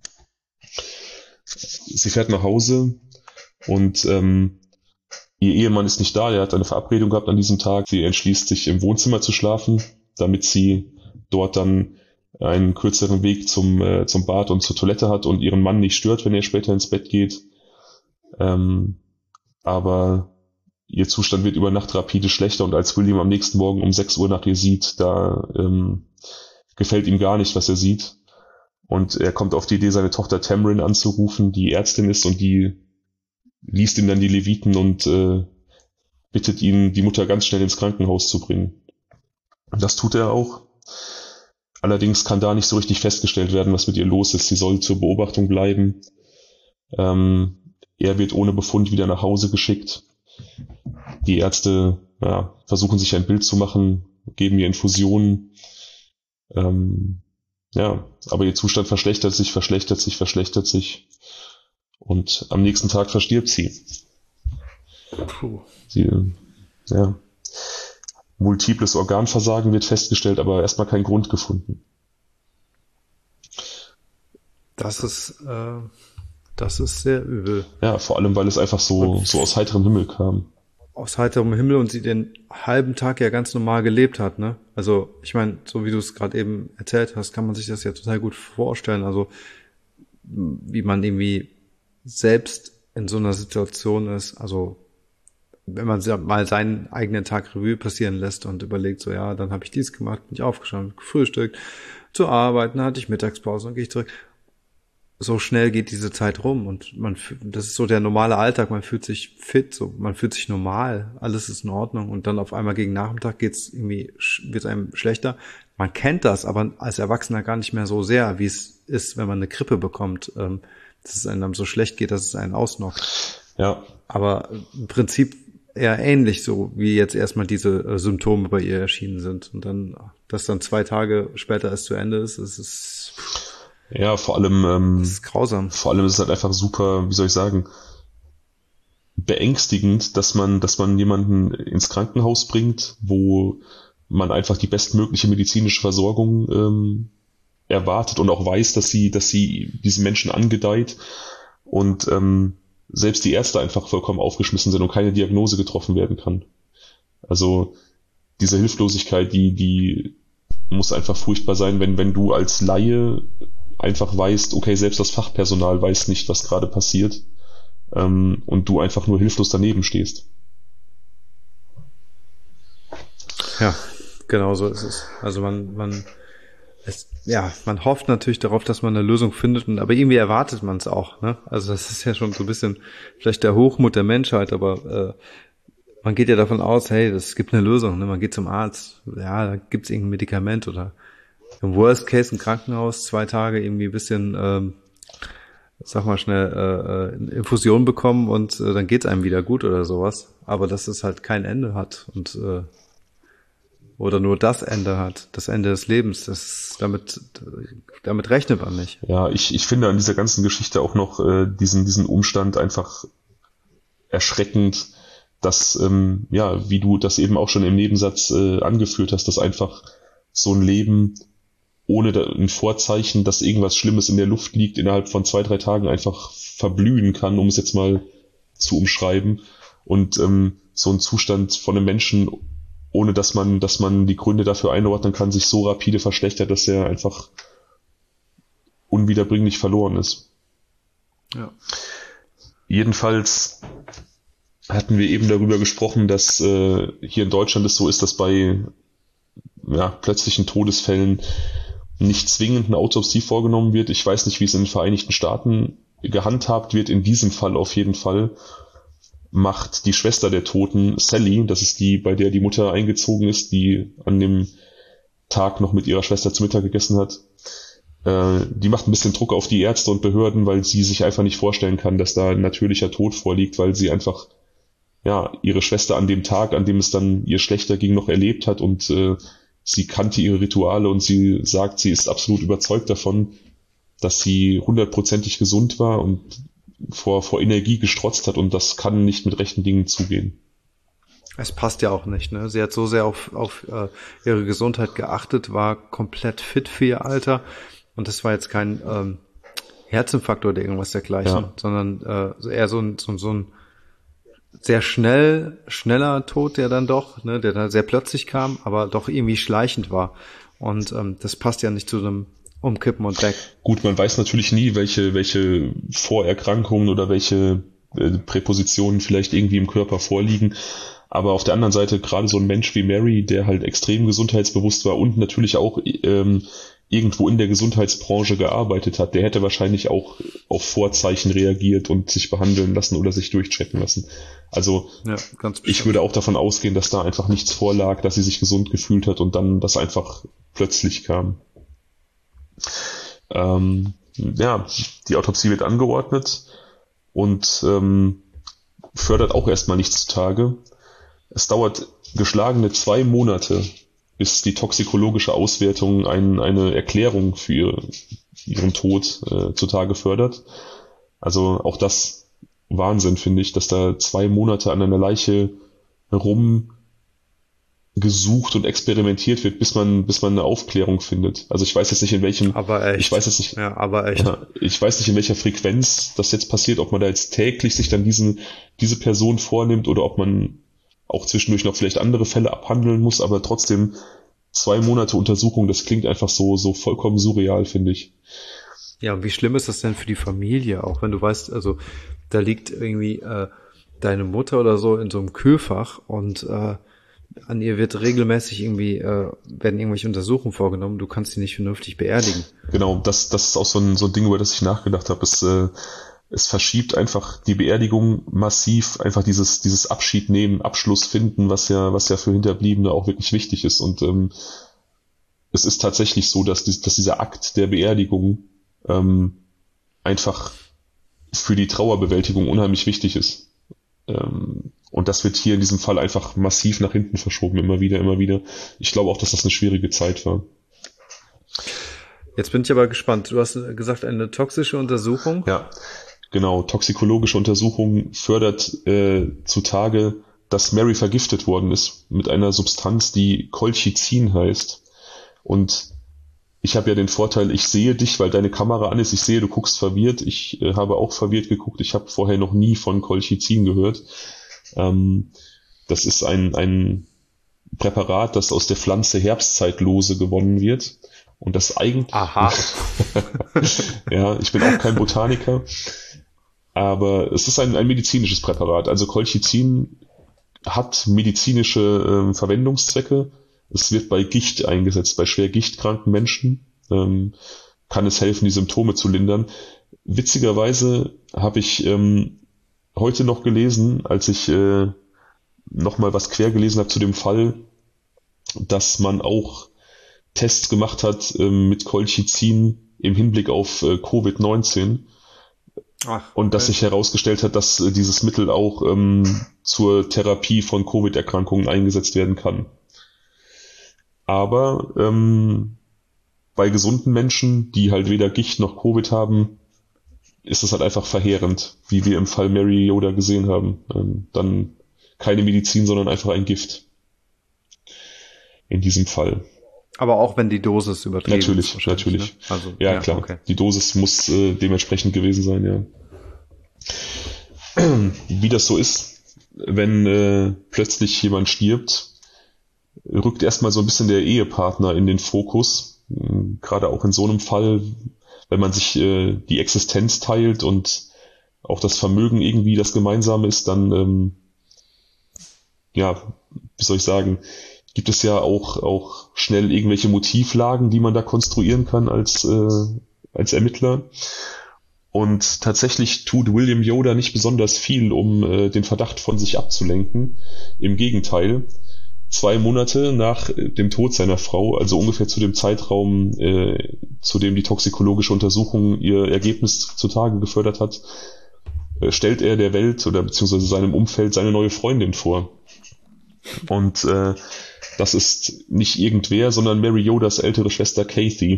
Sie fährt nach Hause und ähm, ihr Ehemann ist nicht da. Er hat eine Verabredung gehabt an diesem Tag. Sie entschließt sich, im Wohnzimmer zu schlafen, damit sie dort dann einen kürzeren Weg zum äh, zum Bad und zur Toilette hat und ihren Mann nicht stört, wenn er später ins Bett geht. Ähm, aber ihr Zustand wird über Nacht rapide schlechter, und als William am nächsten Morgen um sechs Uhr nach ihr sieht, da ähm, gefällt ihm gar nicht, was er sieht. Und er kommt auf die Idee, seine Tochter Tamrin anzurufen, die Ärztin ist, und die liest ihm dann die Leviten und äh, bittet ihn, die Mutter ganz schnell ins Krankenhaus zu bringen. Das tut er auch. Allerdings kann da nicht so richtig festgestellt werden, was mit ihr los ist. Sie soll zur Beobachtung bleiben. Ähm, er wird ohne Befund wieder nach Hause geschickt. Die Ärzte ja, versuchen sich ein Bild zu machen, geben ihr Infusionen. Ähm, ja, aber ihr Zustand verschlechtert sich, verschlechtert sich, verschlechtert sich. Und am nächsten Tag verstirbt sie. Puh. Sie, ja. Multiples Organversagen wird festgestellt, aber erstmal kein Grund gefunden. Das ist, äh, das ist sehr übel. Ja, vor allem, weil es einfach so, so aus heiterem Himmel kam. Aus heiterem Himmel und sie den halben Tag ja ganz normal gelebt hat, ne? Also, ich meine, so wie du es gerade eben erzählt hast, kann man sich das ja total gut vorstellen. Also, wie man irgendwie selbst in so einer Situation ist, also wenn man mal seinen eigenen Tag Revue passieren lässt und überlegt, so ja, dann habe ich dies gemacht, bin ich aufgestanden, gefrühstückt, zur Arbeit, dann hatte ich Mittagspause, dann gehe ich zurück. So schnell geht diese Zeit rum und man, das ist so der normale Alltag, man fühlt sich fit, so, man fühlt sich normal, alles ist in Ordnung und dann auf einmal gegen Nachmittag geht's irgendwie, wird einem schlechter. Man kennt das, aber als Erwachsener gar nicht mehr so sehr, wie es ist, wenn man eine Grippe bekommt, ähm, dass es einem so schlecht geht, dass es einen ausnockt. Ja. Aber im Prinzip eher ähnlich, so wie jetzt erstmal diese äh, Symptome bei ihr erschienen sind und dann, dass dann zwei Tage später es zu Ende ist, es ist Ja, vor allem, ähm, das ist grausam. Vor allem ist es halt einfach super, wie soll ich sagen, beängstigend, dass man, dass man jemanden ins Krankenhaus bringt, wo man einfach die bestmögliche medizinische Versorgung ähm, erwartet und auch weiß, dass sie, dass sie diesen Menschen angedeiht und ähm, selbst die Ärzte einfach vollkommen aufgeschmissen sind und keine Diagnose getroffen werden kann. Also diese Hilflosigkeit, die, die muss einfach furchtbar sein, wenn, wenn du als Laie einfach weißt, okay, selbst das Fachpersonal weiß nicht, was gerade passiert, ähm, und du einfach nur hilflos daneben stehst. Ja, genau so ist es. Also man, man, es, ja, man hofft natürlich darauf, dass man eine Lösung findet, und, aber irgendwie erwartet man es auch, ne? Also das ist ja schon so ein bisschen vielleicht der Hochmut der Menschheit, aber äh, man geht ja davon aus, hey, es gibt eine Lösung, ne? Man geht zum Arzt, ja, da gibt's irgendein Medikament oder im Worst Case im Krankenhaus zwei Tage irgendwie ein bisschen, ähm, sag mal schnell, äh, eine Infusion bekommen und äh, dann geht's einem wieder gut oder sowas. Aber dass es halt kein Ende hat und äh, oder nur das Ende hat, das Ende des Lebens, das damit damit rechnet man nicht. Ja, ich, ich finde an dieser ganzen Geschichte auch noch äh, diesen diesen Umstand einfach erschreckend, dass, ähm, ja, wie du das eben auch schon im Nebensatz äh, angeführt hast, dass einfach so ein Leben ohne da, ein Vorzeichen, dass irgendwas Schlimmes in der Luft liegt, innerhalb von zwei, drei Tagen einfach verblühen kann, um es jetzt mal zu umschreiben. Und ähm, so ein Zustand von einem Menschen, ohne dass man, dass man die Gründe dafür einordnen kann, sich so rapide verschlechtert, dass er einfach unwiederbringlich verloren ist. Ja. Jedenfalls hatten wir eben darüber gesprochen, dass äh, hier in Deutschland es so ist, dass bei ja, plötzlichen Todesfällen nicht zwingend eine Autopsie vorgenommen wird. Ich weiß nicht, wie es in den Vereinigten Staaten gehandhabt wird. In diesem Fall auf jeden Fall macht die Schwester der Toten, Sally, das ist die, bei der die Mutter eingezogen ist, die an dem Tag noch mit ihrer Schwester zu Mittag gegessen hat, äh, die macht ein bisschen Druck auf die Ärzte und Behörden, weil sie sich einfach nicht vorstellen kann, dass da ein natürlicher Tod vorliegt, weil sie einfach ja ihre Schwester an dem Tag, an dem es dann ihr schlechter ging, noch erlebt hat und äh, sie kannte ihre Rituale und sie sagt, sie ist absolut überzeugt davon, dass sie hundertprozentig gesund war und vor, vor Energie gestrotzt hat, und das kann nicht mit rechten Dingen zugehen. Es passt ja auch nicht, ne? Sie hat so sehr auf, auf äh, ihre Gesundheit geachtet, war komplett fit für ihr Alter, und das war jetzt kein ähm, Herzinfarkt oder irgendwas dergleichen, Ja. sondern äh, eher so ein, so, so ein sehr schnell, schneller Tod, der dann doch, ne, der dann sehr plötzlich kam, aber doch irgendwie schleichend war. Und ähm, das passt ja nicht zu einem Umkippen und weg. Gut, man weiß natürlich nie, welche, welche Vorerkrankungen oder welche äh, Präpositionen vielleicht irgendwie im Körper vorliegen. Aber auf der anderen Seite, gerade so ein Mensch wie Mary, der halt extrem gesundheitsbewusst war und natürlich auch ähm, irgendwo in der Gesundheitsbranche gearbeitet hat, der hätte wahrscheinlich auch auf Vorzeichen reagiert und sich behandeln lassen oder sich durchchecken lassen. Also ja, ganz ich würde auch davon ausgehen, dass da einfach nichts vorlag, dass sie sich gesund gefühlt hat und dann das einfach plötzlich kam. Ähm, ja, die Autopsie wird angeordnet und ähm, fördert auch erstmal nichts zutage. Es dauert geschlagene zwei Monate, bis die toxikologische Auswertung ein, eine Erklärung für ihren Tod äh, zutage fördert. Also auch das Wahnsinn, finde ich, dass da zwei Monate an einer Leiche herum gesucht und experimentiert wird, bis man, bis man eine Aufklärung findet. Also ich weiß jetzt nicht in welchem, aber echt. ich weiß jetzt nicht, ja, aber echt. Ja, ich weiß nicht in welcher Frequenz das jetzt passiert, ob man da jetzt täglich sich dann diesen, diese Person vornimmt oder ob man auch zwischendurch noch vielleicht andere Fälle abhandeln muss, aber trotzdem zwei Monate Untersuchung, das klingt einfach so, so vollkommen surreal, finde ich. Ja, und wie schlimm ist das denn für die Familie auch, wenn du weißt, also da liegt irgendwie äh, deine Mutter oder so in so einem Kühlfach und äh, an ihr wird regelmäßig irgendwie, äh, werden irgendwelche Untersuchungen vorgenommen, du kannst sie nicht vernünftig beerdigen. Genau, das, das ist auch so ein, so ein Ding, über das ich nachgedacht habe. Es, äh, es verschiebt einfach die Beerdigung massiv, einfach dieses, dieses Abschied nehmen, Abschluss finden, was ja, was ja für Hinterbliebene auch wirklich wichtig ist. Und ähm, es ist tatsächlich so, dass, dies, dass dieser Akt der Beerdigung ähm, einfach für die Trauerbewältigung unheimlich wichtig ist. Ähm, und das wird hier in diesem Fall einfach massiv nach hinten verschoben, immer wieder, immer wieder. Ich glaube auch, dass das eine schwierige Zeit war. Jetzt bin ich aber gespannt. Du hast gesagt, eine toxische Untersuchung? Ja, genau. Toxikologische Untersuchung fördert äh, zutage, dass Mary vergiftet worden ist mit einer Substanz, die Colchicin heißt. Und ich habe ja den Vorteil, ich sehe dich, weil deine Kamera an ist. Ich sehe, du guckst verwirrt. Ich äh, habe auch verwirrt geguckt. Ich habe vorher noch nie von Colchicin gehört. Ähm, das ist ein, ein Präparat, das aus der Pflanze Herbstzeitlose gewonnen wird. Und das eigentlich... Aha. Ja, ich bin auch kein Botaniker. Aber es ist ein, ein medizinisches Präparat. Also Colchicin hat medizinische äh, Verwendungszwecke. Es wird bei Gicht eingesetzt, bei schwer gichtkranken Menschen ähm, kann es helfen, die Symptome zu lindern. Witzigerweise habe ich ähm, heute noch gelesen, als ich äh, nochmal was quer gelesen habe zu dem Fall, dass man auch Tests gemacht hat ähm, mit Colchicin im Hinblick auf äh, Covid neunzehn. Ach, okay. Und dass sich herausgestellt hat, dass äh, dieses Mittel auch ähm, zur Therapie von Covid-Erkrankungen eingesetzt werden kann. Aber ähm, bei gesunden Menschen, die halt weder Gicht noch Covid haben, ist es halt einfach verheerend, wie wir im Fall Mary Yoda gesehen haben. Ähm, dann keine Medizin, sondern einfach ein Gift. In diesem Fall. Aber auch wenn die Dosis übertrieben natürlich, ist. Natürlich, ne? Also, ja, ja klar. Okay. Die Dosis muss äh, dementsprechend gewesen sein, ja. Wie das so ist, wenn äh, plötzlich jemand stirbt, rückt erstmal so ein bisschen der Ehepartner in den Fokus. Gerade auch in so einem Fall, wenn man sich äh, die Existenz teilt und auch das Vermögen irgendwie das Gemeinsame ist, dann, ähm, ja, wie soll ich sagen, gibt es ja auch, auch schnell irgendwelche Motivlagen, die man da konstruieren kann als, äh, als Ermittler. Und tatsächlich tut William Yoda nicht besonders viel, um äh, den Verdacht von sich abzulenken. Im Gegenteil. Zwei Monate nach dem Tod seiner Frau, also ungefähr zu dem Zeitraum, äh, zu dem die toxikologische Untersuchung ihr Ergebnis zutage gefördert hat, äh, stellt er der Welt oder beziehungsweise seinem Umfeld seine neue Freundin vor. Und äh, das ist nicht irgendwer, sondern Mary Yodas ältere Schwester Kathy.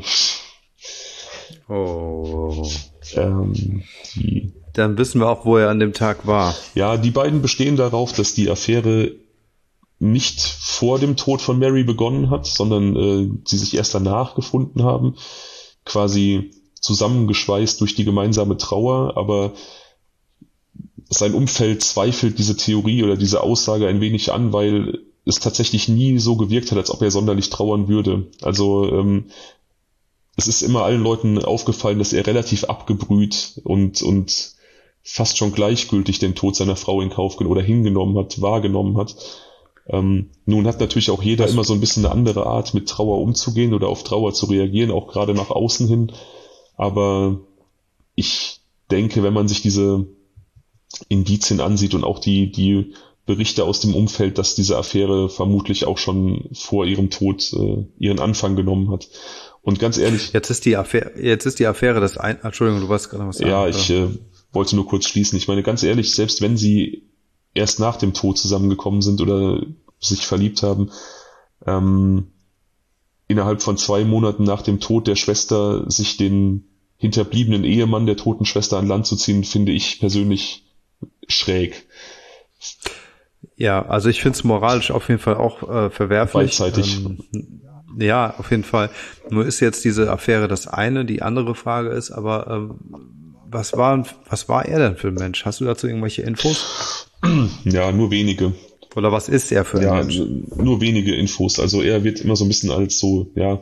Oh. Ähm, die, Dann wissen wir auch, wo er an dem Tag war. Ja, die beiden bestehen darauf, dass die Affäre nicht vor dem Tod von Mary begonnen hat, sondern äh, sie sich erst danach gefunden haben, quasi zusammengeschweißt durch die gemeinsame Trauer, aber sein Umfeld zweifelt diese Theorie oder diese Aussage ein wenig an, weil es tatsächlich nie so gewirkt hat, als ob er sonderlich trauern würde. Also ähm, es ist immer allen Leuten aufgefallen, dass er relativ abgebrüht und und fast schon gleichgültig den Tod seiner Frau in Kauf genommen oder hingenommen hat, wahrgenommen hat. Ähm, nun hat natürlich auch jeder immer so ein bisschen eine andere Art, mit Trauer umzugehen oder auf Trauer zu reagieren, auch gerade nach außen hin. Aber ich denke, wenn man sich diese Indizien ansieht und auch die, die Berichte aus dem Umfeld, dass diese Affäre vermutlich auch schon vor ihrem Tod äh, ihren Anfang genommen hat. Und ganz ehrlich... Jetzt ist die Affäre, jetzt ist die Affäre das ein... Entschuldigung, du wolltest gerade was sagen. Ja, ich äh, wollte nur kurz schließen. Ich meine, ganz ehrlich, selbst wenn sie erst nach dem Tod zusammengekommen sind oder sich verliebt haben, ähm, innerhalb von zwei Monaten nach dem Tod der Schwester sich den hinterbliebenen Ehemann der toten Schwester an Land zu ziehen, finde ich persönlich schräg. Ja, also ich finde es moralisch auf jeden Fall auch äh, verwerflich. Beidseitig. Ähm, ja, auf jeden Fall. Nur ist jetzt diese Affäre das eine, die andere Frage ist, aber ähm, was war was war er denn für ein Mensch? Hast du dazu irgendwelche Infos? Ja, nur wenige. Oder was ist er für ein ja, Mensch? Nur wenige Infos. Also er wird immer so ein bisschen als so, ja,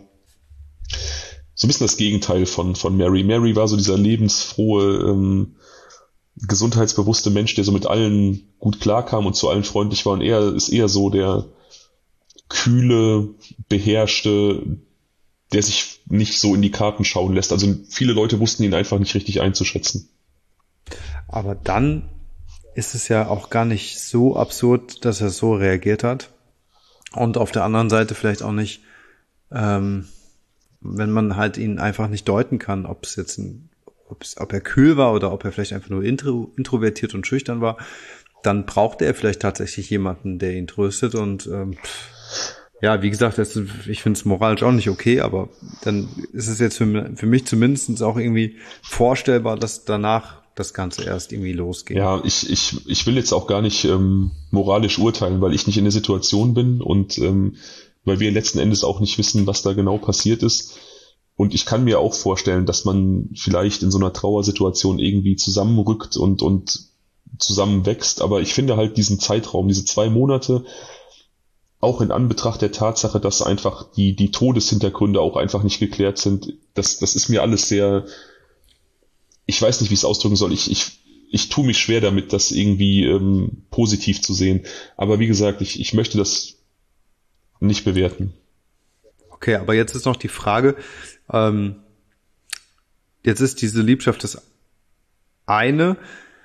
so ein bisschen das Gegenteil von von Mary. Mary war so dieser lebensfrohe, ähm, gesundheitsbewusste Mensch, der so mit allen gut klarkam und zu allen freundlich war, und er ist eher so der kühle, beherrschte, der sich nicht so in die Karten schauen lässt. Also viele Leute wussten ihn einfach nicht richtig einzuschätzen. Aber dann ist es ja auch gar nicht so absurd, dass er so reagiert hat. Und auf der anderen Seite vielleicht auch nicht, ähm, wenn man halt ihn einfach nicht deuten kann, ob es jetzt ein, ob's, ob er kühl war oder ob er vielleicht einfach nur intro, introvertiert und schüchtern war, dann braucht er vielleicht tatsächlich jemanden, der ihn tröstet. Und ähm, ja, wie gesagt, das, ich finde es moralisch auch nicht okay, aber dann ist es jetzt für, für mich zumindest auch irgendwie vorstellbar, dass danach das Ganze erst irgendwie losgeht. Ja, ich, ich, ich will jetzt auch gar nicht ähm, moralisch urteilen, weil ich nicht in der Situation bin und ähm, weil wir letzten Endes auch nicht wissen, was da genau passiert ist. Und ich kann mir auch vorstellen, dass man vielleicht in so einer Trauersituation irgendwie zusammenrückt und, und zusammenwächst. Aber ich finde halt diesen Zeitraum, diese zwei Monate, auch in Anbetracht der Tatsache, dass einfach die, die Todeshintergründe auch einfach nicht geklärt sind, das, das ist mir alles sehr... Ich weiß nicht, wie ich es ausdrücken soll. Ich, ich, ich tue mich schwer damit, das irgendwie ähm, positiv zu sehen. Aber wie gesagt, ich, ich möchte das nicht bewerten. Okay, aber jetzt ist noch die Frage, ähm, jetzt ist diese Liebschaft das eine,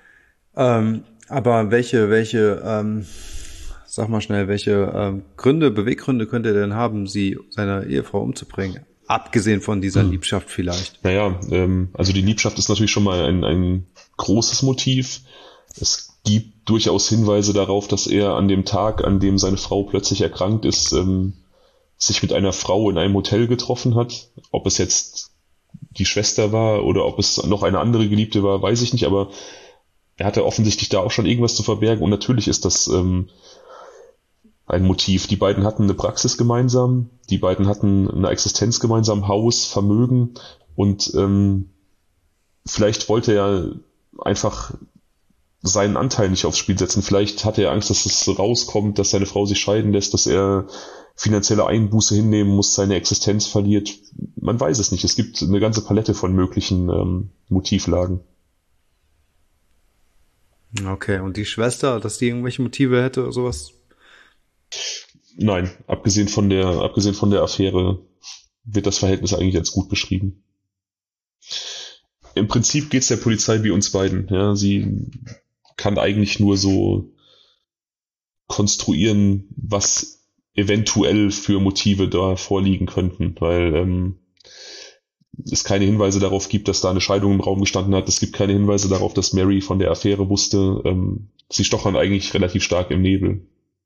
ähm, aber welche, welche, ähm, sag mal schnell, welche ähm, Gründe, Beweggründe könnte er denn haben, sie seiner Ehefrau umzubringen? Abgesehen von dieser hm. Liebschaft vielleicht. Naja, ähm, also die Liebschaft ist natürlich schon mal ein, ein großes Motiv. Es gibt durchaus Hinweise darauf, dass er an dem Tag, an dem seine Frau plötzlich erkrankt ist, ähm, sich mit einer Frau in einem Hotel getroffen hat. Ob es jetzt die Schwester war oder ob es noch eine andere Geliebte war, weiß ich nicht, aber er hatte offensichtlich da auch schon irgendwas zu verbergen, und natürlich ist das ähm, ein Motiv. Die beiden hatten eine Praxis gemeinsam, die beiden hatten eine Existenz gemeinsam, Haus, Vermögen, und ähm, vielleicht wollte er einfach seinen Anteil nicht aufs Spiel setzen. Vielleicht hatte er Angst, dass es rauskommt, dass seine Frau sich scheiden lässt, dass er finanzielle Einbuße hinnehmen muss, seine Existenz verliert. Man weiß es nicht. Es gibt eine ganze Palette von möglichen ähm, Motivlagen. Okay, und die Schwester, dass die irgendwelche Motive hätte oder sowas? Nein, abgesehen von der, abgesehen von der Affäre wird das Verhältnis eigentlich als gut beschrieben. Im Prinzip geht's der Polizei wie uns beiden. Ja, sie kann eigentlich nur so konstruieren, was eventuell für Motive da vorliegen könnten, weil ähm, es keine Hinweise darauf gibt, dass da eine Scheidung im Raum gestanden hat. Es gibt keine Hinweise darauf, dass Mary von der Affäre wusste. Ähm, sie stochern eigentlich relativ stark im Nebel.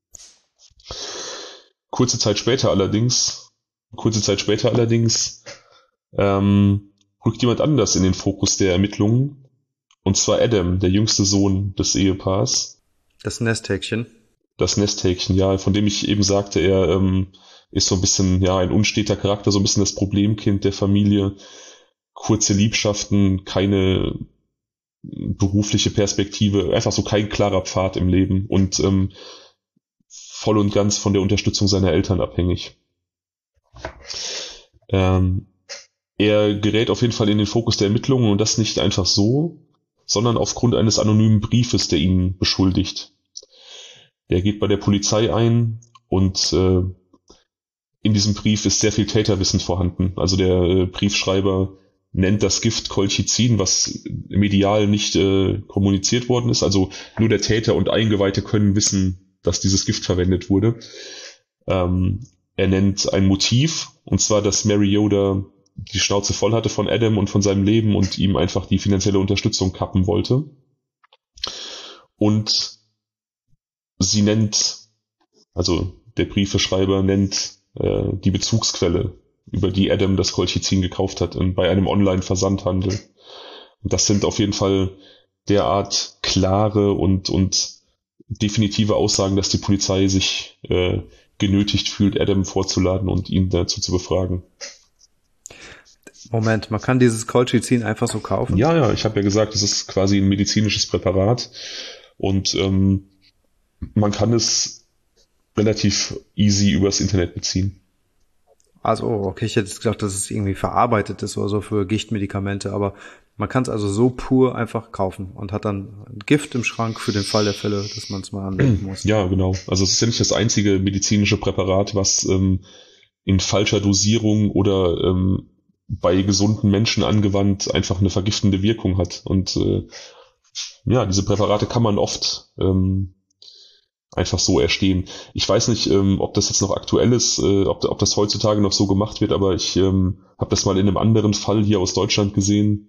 Kurze Zeit später allerdings, kurze Zeit später allerdings, ähm, rückt jemand anders in den Fokus der Ermittlungen, und zwar Adam, der jüngste Sohn des Ehepaars. Das Nesthäkchen. Das Nesthäkchen, ja, von dem ich eben sagte, er ähm, ist so ein bisschen, ja, ein unsteter Charakter, so ein bisschen das Problemkind der Familie. Kurze Liebschaften, keine berufliche Perspektive, einfach so kein klarer Pfad im Leben und ähm, voll und ganz von der Unterstützung seiner Eltern abhängig. Ähm, er gerät auf jeden Fall in den Fokus der Ermittlungen, und das nicht einfach so, sondern aufgrund eines anonymen Briefes, der ihn beschuldigt. Der geht bei der Polizei ein, und äh, in diesem Brief ist sehr viel Täterwissen vorhanden. Also der äh, Briefschreiber nennt das Gift Colchicin, was medial nicht äh, kommuniziert worden ist. Also nur der Täter und Eingeweihte können wissen, dass dieses Gift verwendet wurde. Ähm, er nennt ein Motiv, und zwar, dass Mary Yoder die Schnauze voll hatte von Adam und von seinem Leben und ihm einfach die finanzielle Unterstützung kappen wollte. Und sie nennt, also der Briefeschreiber nennt äh, die Bezugsquelle, über die Adam das Colchicin gekauft hat, in, bei einem Online-Versandhandel. Und das sind auf jeden Fall derart klare und, und definitive Aussagen, dass die Polizei sich äh, genötigt fühlt, Adam vorzuladen und ihn dazu zu befragen. Moment, man kann dieses Colchicin einfach so kaufen? Ja, ja, ich habe ja gesagt, es ist quasi ein medizinisches Präparat, und ähm, man kann es relativ easy übers Internet beziehen. Also, oh, okay, ich hätte jetzt gedacht, dass es irgendwie verarbeitet ist oder so für Gichtmedikamente, aber man kann es also so pur einfach kaufen und hat dann ein Gift im Schrank für den Fall der Fälle, dass man es mal anwenden muss. Ja, genau. Also es ist ja nicht das einzige medizinische Präparat, was ähm, in falscher Dosierung oder ähm, bei gesunden Menschen angewandt einfach eine vergiftende Wirkung hat. Und äh, ja, diese Präparate kann man oft ähm, einfach so erstehen. Ich weiß nicht, ähm, ob das jetzt noch aktuell ist, äh, ob, ob das heutzutage noch so gemacht wird, aber ich ähm, habe das mal in einem anderen Fall hier aus Deutschland gesehen,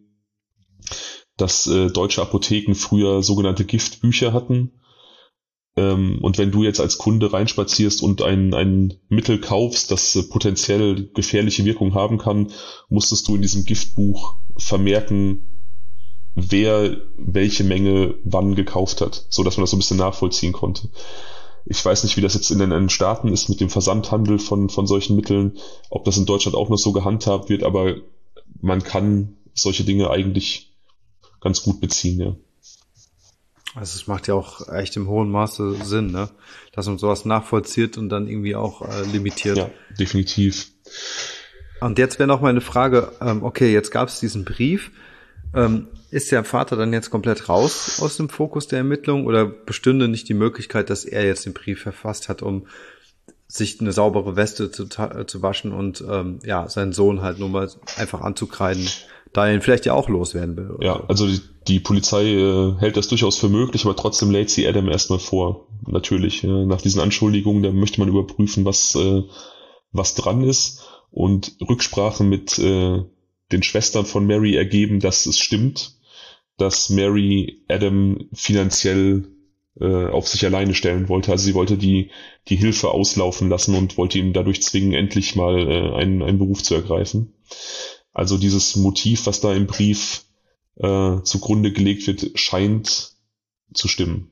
dass äh, deutsche Apotheken früher sogenannte Giftbücher hatten. Ähm, und wenn du jetzt als Kunde reinspazierst und ein, ein Mittel kaufst, das äh, potenziell gefährliche Wirkung haben kann, musstest du in diesem Giftbuch vermerken, wer welche Menge wann gekauft hat, so dass man das so ein bisschen nachvollziehen konnte. Ich weiß nicht, wie das jetzt in den, in den Staaten ist mit dem Versandhandel von, von solchen Mitteln, ob das in Deutschland auch noch so gehandhabt wird, aber man kann solche Dinge eigentlich ganz gut beziehen, ja. Also es macht ja auch echt im hohen Maße Sinn, ne? Dass man sowas nachvollzieht und dann irgendwie auch äh, limitiert. Ja, definitiv. Und jetzt wäre noch mal eine Frage, ähm, okay, jetzt gab es diesen Brief. Ähm, ist der Vater dann jetzt komplett raus aus dem Fokus der Ermittlung oder bestünde nicht die Möglichkeit, dass er jetzt den Brief verfasst hat, um sich eine saubere Weste zu, ta- zu waschen und ähm, ja seinen Sohn halt nur mal einfach anzukreiden, da er ihn vielleicht ja auch loswerden will? Oder ja, so. also die, die Polizei äh, hält das durchaus für möglich, aber trotzdem lädt sie Adam erstmal vor. Natürlich, äh, nach diesen Anschuldigungen, da möchte man überprüfen, was äh, was dran ist, und Rücksprachen mit äh, den Schwestern von Mary ergeben, dass es stimmt, dass Mary Adam finanziell äh, auf sich alleine stellen wollte. Also sie wollte die die Hilfe auslaufen lassen und wollte ihn dadurch zwingen, endlich mal äh, einen, einen Beruf zu ergreifen. Also dieses Motiv, was da im Brief äh, zugrunde gelegt wird, scheint zu stimmen.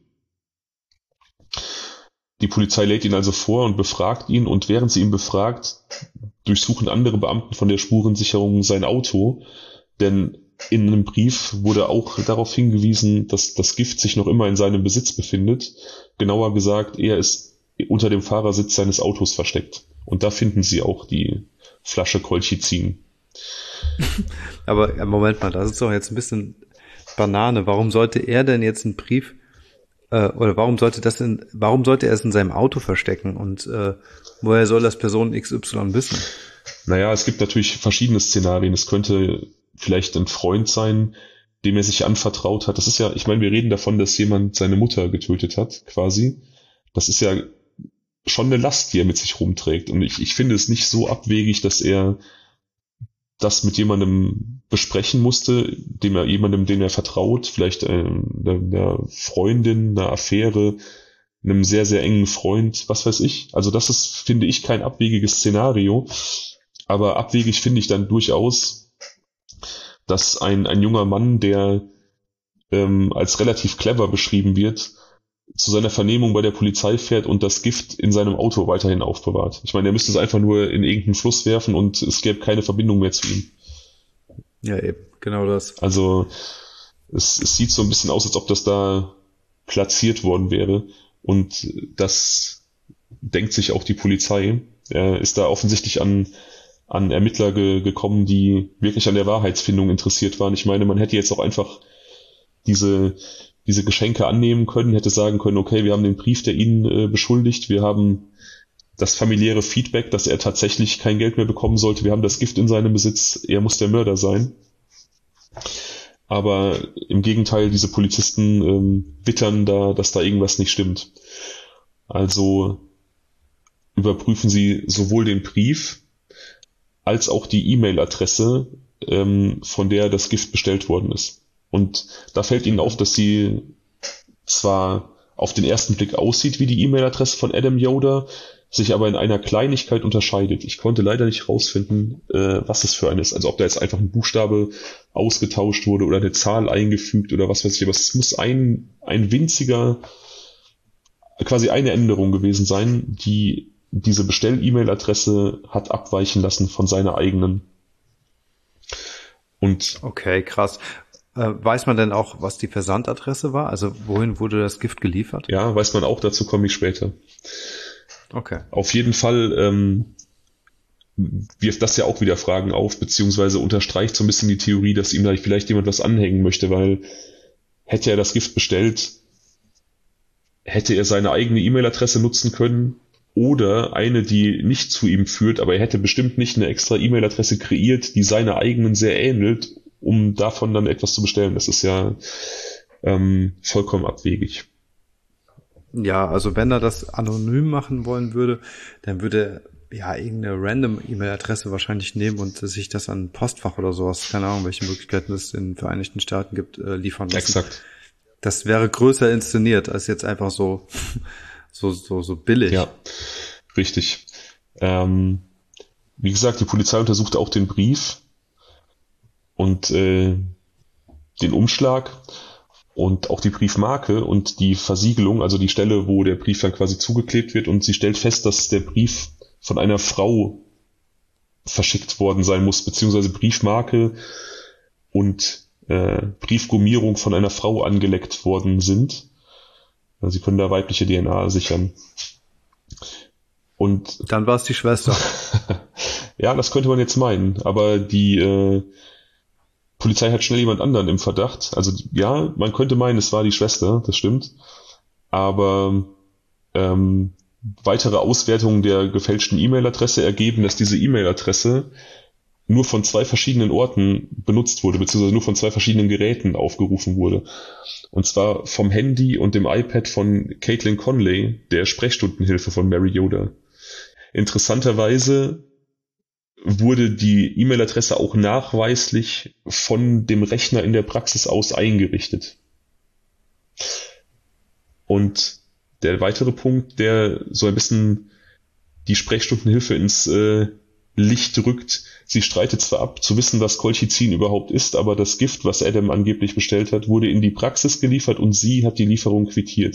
Die Polizei lädt ihn also vor und befragt ihn, und während sie ihn befragt, durchsuchen andere Beamten von der Spurensicherung sein Auto, denn in einem Brief wurde auch darauf hingewiesen, dass das Gift sich noch immer in seinem Besitz befindet. Genauer gesagt, er ist unter dem Fahrersitz seines Autos versteckt. Und da finden sie auch die Flasche Colchicin. Aber äh, Moment mal, das ist doch jetzt ein bisschen Banane. Warum sollte er denn jetzt einen Brief äh, oder warum sollte das in, warum sollte er es in seinem Auto verstecken und äh, woher soll das Person X Y wissen? Naja, es gibt natürlich verschiedene Szenarien. Es könnte vielleicht ein Freund sein, dem er sich anvertraut hat. Das ist ja, ich meine, wir reden davon, dass jemand seine Mutter getötet hat, quasi. Das ist ja schon eine Last, die er mit sich rumträgt. Und ich, ich finde es nicht so abwegig, dass er das mit jemandem besprechen musste, dem er jemandem, den er vertraut, vielleicht ähm, einer Freundin, einer Affäre, einem sehr, sehr engen Freund, was weiß ich. Also das ist, finde ich, kein abwegiges Szenario. Aber abwegig finde ich dann durchaus, dass ein, ein junger Mann, der ähm, als relativ clever beschrieben wird, zu seiner Vernehmung bei der Polizei fährt und das Gift in seinem Auto weiterhin aufbewahrt. Ich meine, er müsste es einfach nur in irgendeinen Fluss werfen und es gäbe keine Verbindung mehr zu ihm. Ja, eben, genau das. Also es, es sieht so ein bisschen aus, als ob das da platziert worden wäre, und das denkt sich auch die Polizei. Er ist da offensichtlich an an Ermittler ge- gekommen, die wirklich an der Wahrheitsfindung interessiert waren. Ich meine, man hätte jetzt auch einfach diese diese Geschenke annehmen können, hätte sagen können, okay, wir haben den Brief, der ihn äh, beschuldigt, wir haben das familiäre Feedback, dass er tatsächlich kein Geld mehr bekommen sollte, wir haben das Gift in seinem Besitz, er muss der Mörder sein. Aber im Gegenteil, diese Polizisten ähm, wittern da, dass da irgendwas nicht stimmt. Also überprüfen sie sowohl den Brief als auch die E-Mail-Adresse, ähm, von der das Gift bestellt worden ist. Und da fällt ihnen auf, dass sie zwar auf den ersten Blick aussieht wie die E-Mail-Adresse von Adam Yoder, sich aber in einer Kleinigkeit unterscheidet. Ich konnte leider nicht rausfinden, äh, was es für eine ist. Also ob da jetzt einfach ein Buchstabe ausgetauscht wurde oder eine Zahl eingefügt oder was weiß ich. Aber es muss ein, ein winziger, quasi eine Änderung gewesen sein, die diese Bestell-E-Mail-Adresse hat abweichen lassen von seiner eigenen. Und okay, krass. Äh, weiß man denn auch, was die Versandadresse war? Also wohin wurde das Gift geliefert? Ja, weiß man auch, dazu komme ich später. Okay. Auf jeden Fall ähm, wirft das ja auch wieder Fragen auf, beziehungsweise unterstreicht so ein bisschen die Theorie, dass ihm da vielleicht jemand was anhängen möchte, weil hätte er das Gift bestellt, hätte er seine eigene E-Mail-Adresse nutzen können oder eine, die nicht zu ihm führt, aber er hätte bestimmt nicht eine extra E-Mail-Adresse kreiert, die seiner eigenen sehr ähnelt, um davon dann etwas zu bestellen. Das ist ja ähm, vollkommen abwegig. Ja, also wenn er das anonym machen wollen würde, dann würde er ja irgendeine random E-Mail-Adresse wahrscheinlich nehmen und sich das an ein Postfach oder sowas, keine Ahnung, welche Möglichkeiten es in den Vereinigten Staaten gibt, äh, liefern lassen. Exakt. Das wäre größer inszeniert als jetzt einfach so so so so billig. Ja, richtig. Ähm, wie gesagt, die Polizei untersuchte auch den Brief und äh, den Umschlag und auch die Briefmarke und die Versiegelung, also die Stelle, wo der Brief dann quasi zugeklebt wird, und sie stellt fest, dass der Brief von einer Frau verschickt worden sein muss, beziehungsweise Briefmarke und äh, Briefgummierung von einer Frau angeleckt worden sind. Also sie können da weibliche D N A sichern. Und dann war es die Schwester. ja, das könnte man jetzt meinen, aber die äh, Polizei hat schnell jemand anderen im Verdacht. Also ja, man könnte meinen, es war die Schwester, das stimmt. Aber ähm, weitere Auswertungen der gefälschten E-Mail-Adresse ergeben, dass diese E-Mail-Adresse nur von zwei verschiedenen Orten benutzt wurde, beziehungsweise nur von zwei verschiedenen Geräten aufgerufen wurde. Und zwar vom Handy und dem iPad von Caitlin Conley, der Sprechstundenhilfe von Mary Yoder. Interessanterweise wurde die E-Mail-Adresse auch nachweislich von dem Rechner in der Praxis aus eingerichtet. Und der weitere Punkt, der so ein bisschen die Sprechstundenhilfe ins äh, Licht rückt, sie streitet zwar ab, zu wissen, was Colchicin überhaupt ist, aber das Gift, was Adam angeblich bestellt hat, wurde in die Praxis geliefert und sie hat die Lieferung quittiert.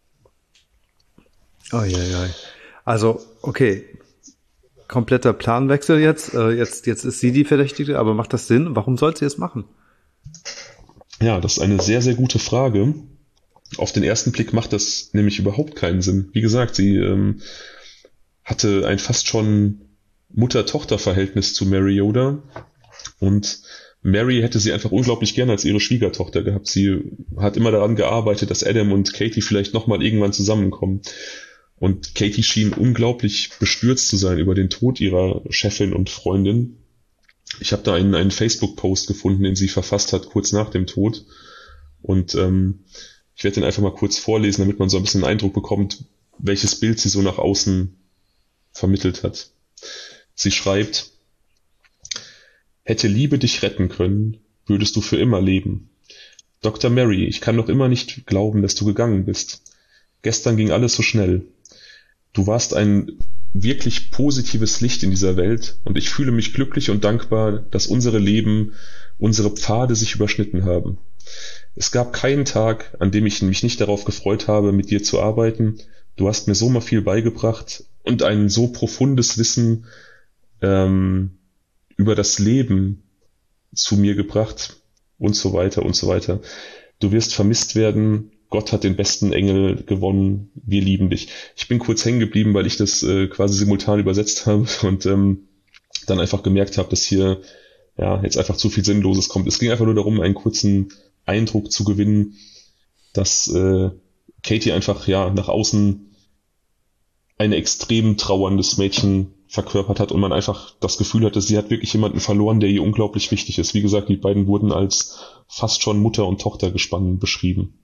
Oh, ja, ja. Also, okay. Kompletter Planwechsel jetzt. Äh, jetzt. Jetzt ist sie die Verdächtige, aber macht das Sinn? Warum soll sie es machen? Ja, das ist eine sehr, sehr gute Frage. Auf den ersten Blick macht das nämlich überhaupt keinen Sinn. Wie gesagt, sie ähm, hatte ein fast schon Mutter-Tochter-Verhältnis zu Mary Yoder und Mary hätte sie einfach unglaublich gerne als ihre Schwiegertochter gehabt. Sie hat immer daran gearbeitet, dass Adam und Katie vielleicht nochmal irgendwann zusammenkommen. Und Katie schien unglaublich bestürzt zu sein über den Tod ihrer Chefin und Freundin. Ich habe da einen, einen Facebook-Post gefunden, den sie verfasst hat, kurz nach dem Tod. Und ähm, ich werde den einfach mal kurz vorlesen, damit man so ein bisschen einen Eindruck bekommt, welches Bild sie so nach außen vermittelt hat. Sie schreibt: Hätte Liebe dich retten können, würdest du für immer leben. Doktor Mary, ich kann noch immer nicht glauben, dass du gegangen bist. Gestern ging alles so schnell. Du warst ein wirklich positives Licht in dieser Welt und ich fühle mich glücklich und dankbar, dass unsere Leben, unsere Pfade sich überschnitten haben. Es gab keinen Tag, an dem ich mich nicht darauf gefreut habe, mit dir zu arbeiten. Du hast mir so mal viel beigebracht und ein so profundes Wissen ähm, über das Leben zu mir gebracht und so weiter und so weiter. Du wirst vermisst werden. Gott hat den besten Engel gewonnen. Wir lieben dich. Ich bin kurz hängen geblieben, weil ich das äh, quasi simultan übersetzt habe und ähm, dann einfach gemerkt habe, dass hier ja jetzt einfach zu viel Sinnloses kommt. Es ging einfach nur darum, einen kurzen Eindruck zu gewinnen, dass äh, Katie einfach ja nach außen ein extrem trauerndes Mädchen verkörpert hat und man einfach das Gefühl hatte, sie hat wirklich jemanden verloren, der ihr unglaublich wichtig ist. Wie gesagt, die beiden wurden als fast schon Mutter- und Tochtergespann beschrieben.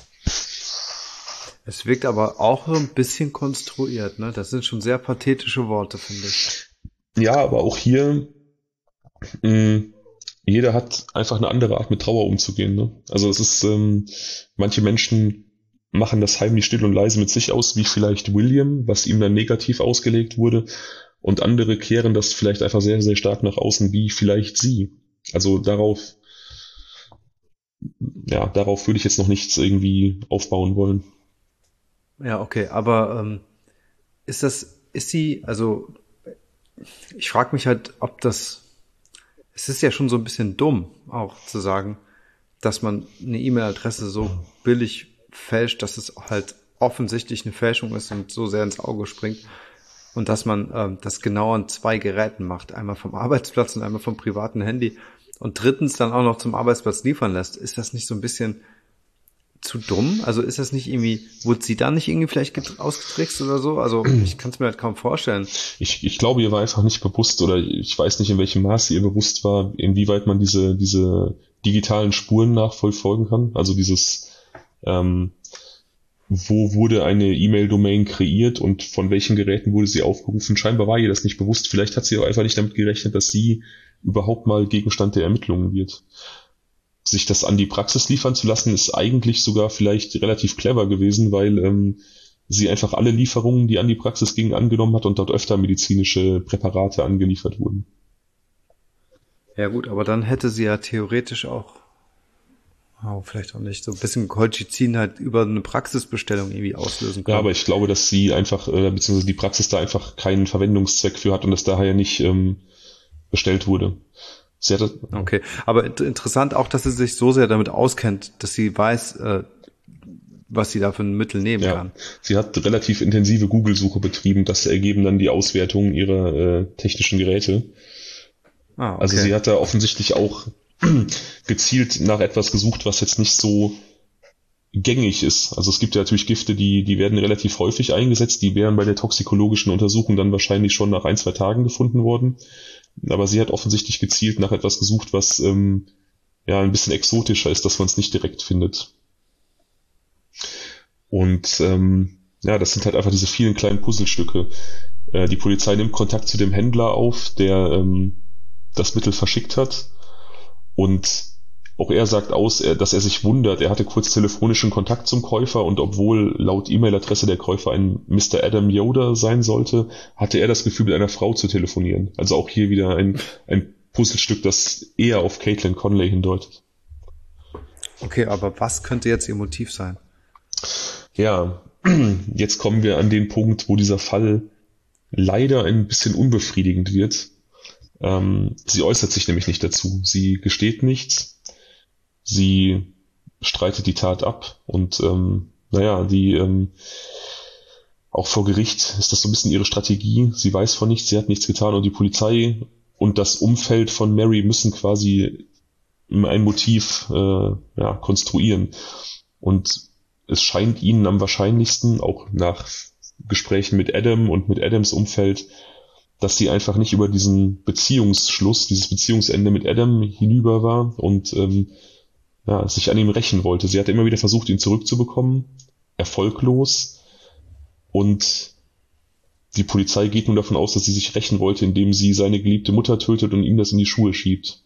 Es wirkt aber auch so ein bisschen konstruiert, ne? Das sind schon sehr pathetische Worte, finde ich. Ja, aber auch hier, mh, jeder hat einfach eine andere Art mit Trauer umzugehen, ne? Also es ist, ähm, manche Menschen machen das heimlich still und leise mit sich aus, wie vielleicht William, was ihm dann negativ ausgelegt wurde, und andere kehren das vielleicht einfach sehr, sehr stark nach außen, wie vielleicht sie. Also darauf, ja, darauf würde ich jetzt noch nichts irgendwie aufbauen wollen. Ja, okay, aber ähm, ist das, ist sie, also ich frage mich halt, ob das, es ist ja schon so ein bisschen dumm, auch zu sagen, dass man eine E-Mail-Adresse so billig fälscht, dass es halt offensichtlich eine Fälschung ist und so sehr ins Auge springt. und dass man ähm, das genau an zwei Geräten macht, einmal vom Arbeitsplatz und einmal vom privaten Handy und drittens dann auch noch zum Arbeitsplatz liefern lässt, ist das nicht so ein bisschen zu dumm? Also ist das nicht irgendwie, wurde sie da nicht irgendwie vielleicht get- ausgetrickst oder so? Also ich kann es mir halt kaum vorstellen. Ich, ich glaube, ihr war einfach nicht bewusst, oder ich weiß nicht, in welchem Maße ihr bewusst war, inwieweit man diese, diese digitalen Spuren nachvollfolgen kann. Also dieses, ähm, wo wurde eine E-Mail-Domain kreiert und von welchen Geräten wurde sie aufgerufen. Scheinbar war ihr das nicht bewusst. Vielleicht hat sie auch einfach nicht damit gerechnet, dass sie überhaupt mal Gegenstand der Ermittlungen wird. Sich das an die Praxis liefern zu lassen, ist eigentlich sogar vielleicht relativ clever gewesen, weil ähm, sie einfach alle Lieferungen, die an die Praxis gingen, angenommen hat und dort öfter medizinische Präparate angeliefert wurden. Ja gut, aber dann hätte sie ja theoretisch auch, oh, vielleicht auch nicht, so ein bisschen Colchicin halt über eine Praxisbestellung irgendwie auslösen können. Ja, aber ich glaube, dass sie einfach, äh, beziehungsweise die Praxis da einfach keinen Verwendungszweck für hat und das daher nicht ähm, bestellt wurde. Sie hatte, Okay, aber interessant auch, dass sie sich so sehr damit auskennt, dass sie weiß, äh, was sie da für ein Mittel nehmen ja, kann. Sie hat relativ intensive Google-Suche betrieben, das ergeben dann die Auswertungen ihrer äh, technischen Geräte. Ah, okay. Also sie hat da offensichtlich auch gezielt nach etwas gesucht, was jetzt nicht so gängig ist. Also es gibt ja natürlich Gifte, die, die werden relativ häufig eingesetzt, die wären bei der toxikologischen Untersuchung dann wahrscheinlich schon nach ein, zwei Tagen gefunden worden. Aber sie hat offensichtlich gezielt nach etwas gesucht, was ähm, ja ein bisschen exotischer ist, dass man es nicht direkt findet. Und ähm, ja, das sind halt einfach diese vielen kleinen Puzzlestücke. Äh, die Polizei nimmt Kontakt zu dem Händler auf, der ähm, das Mittel verschickt hat. Und auch er sagt aus, dass er sich wundert. Er hatte kurz telefonischen Kontakt zum Käufer und obwohl laut E-Mail-Adresse der Käufer ein Mister Adam Yoder sein sollte, hatte er das Gefühl, mit einer Frau zu telefonieren. Also auch hier wieder ein, ein Puzzlestück, das eher auf Caitlin Conley hindeutet. Okay, aber was könnte jetzt ihr Motiv sein? Ja, jetzt kommen wir an den Punkt, wo dieser Fall leider ein bisschen unbefriedigend wird. Ähm, sie äußert sich nämlich nicht dazu. Sie gesteht nichts. Sie streitet die Tat ab und ähm, naja, die ähm, auch vor Gericht ist das so ein bisschen ihre Strategie. Sie weiß von nichts, sie hat nichts getan und die Polizei und das Umfeld von Mary müssen quasi ein Motiv äh, ja, konstruieren. Und es scheint ihnen am wahrscheinlichsten, auch nach Gesprächen mit Adam und mit Adams Umfeld, dass sie einfach nicht über diesen Beziehungsschluss, dieses Beziehungsende mit Adam hinüber war und ähm, ja, sich an ihm rächen wollte. Sie hat immer wieder versucht, ihn zurückzubekommen, erfolglos. Und die Polizei geht nun davon aus, dass sie sich rächen wollte, indem sie seine geliebte Mutter tötet und ihm das in die Schuhe schiebt.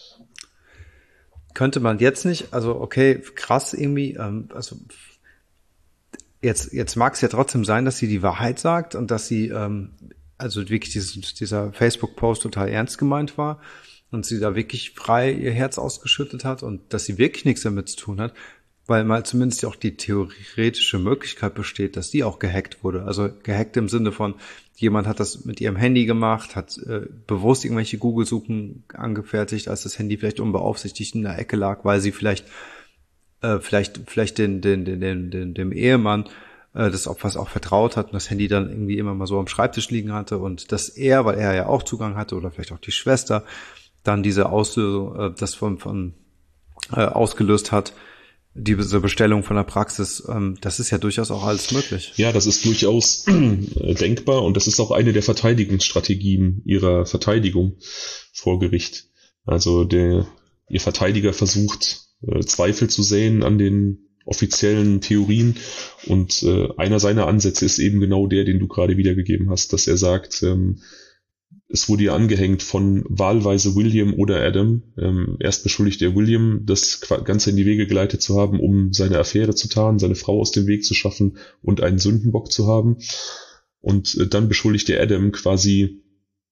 Könnte man jetzt nicht, also okay, krass irgendwie, ähm, also jetzt jetzt mag es ja trotzdem sein, dass sie die Wahrheit sagt und dass sie ähm, also wirklich dieses, dieser Facebook-Post total ernst gemeint war und sie da wirklich frei ihr Herz ausgeschüttet hat und dass sie wirklich nichts damit zu tun hat, weil mal zumindest auch die theoretische Möglichkeit besteht, dass die auch gehackt wurde. Also gehackt im Sinne von, jemand hat das mit ihrem Handy gemacht, hat äh, bewusst irgendwelche Google-Suchen angefertigt, als das Handy vielleicht unbeaufsichtigt in der Ecke lag, weil sie vielleicht äh, vielleicht vielleicht den, den, den, den, den dem Ehemann äh, des Opfers auch vertraut hat und das Handy dann irgendwie immer mal so am Schreibtisch liegen hatte und dass er, weil er ja auch Zugang hatte oder vielleicht auch die Schwester, dann diese Auslösung, äh, das von, von äh, ausgelöst hat, diese Bestellung von der Praxis, ähm, das ist ja durchaus auch alles möglich. Ja, das ist durchaus äh, denkbar und das ist auch eine der Verteidigungsstrategien ihrer Verteidigung vor Gericht. Also der ihr Verteidiger versucht, äh, Zweifel zu säen an den offiziellen Theorien und äh, einer seiner Ansätze ist eben genau der, den du gerade wiedergegeben hast, dass er sagt, ähm, es wurde ja angehängt von wahlweise William oder Adam. Ähm, erst beschuldigt er William, das Ganze in die Wege geleitet zu haben, um seine Affäre zu tarnen, seine Frau aus dem Weg zu schaffen und einen Sündenbock zu haben. Und äh, dann beschuldigt er Adam quasi,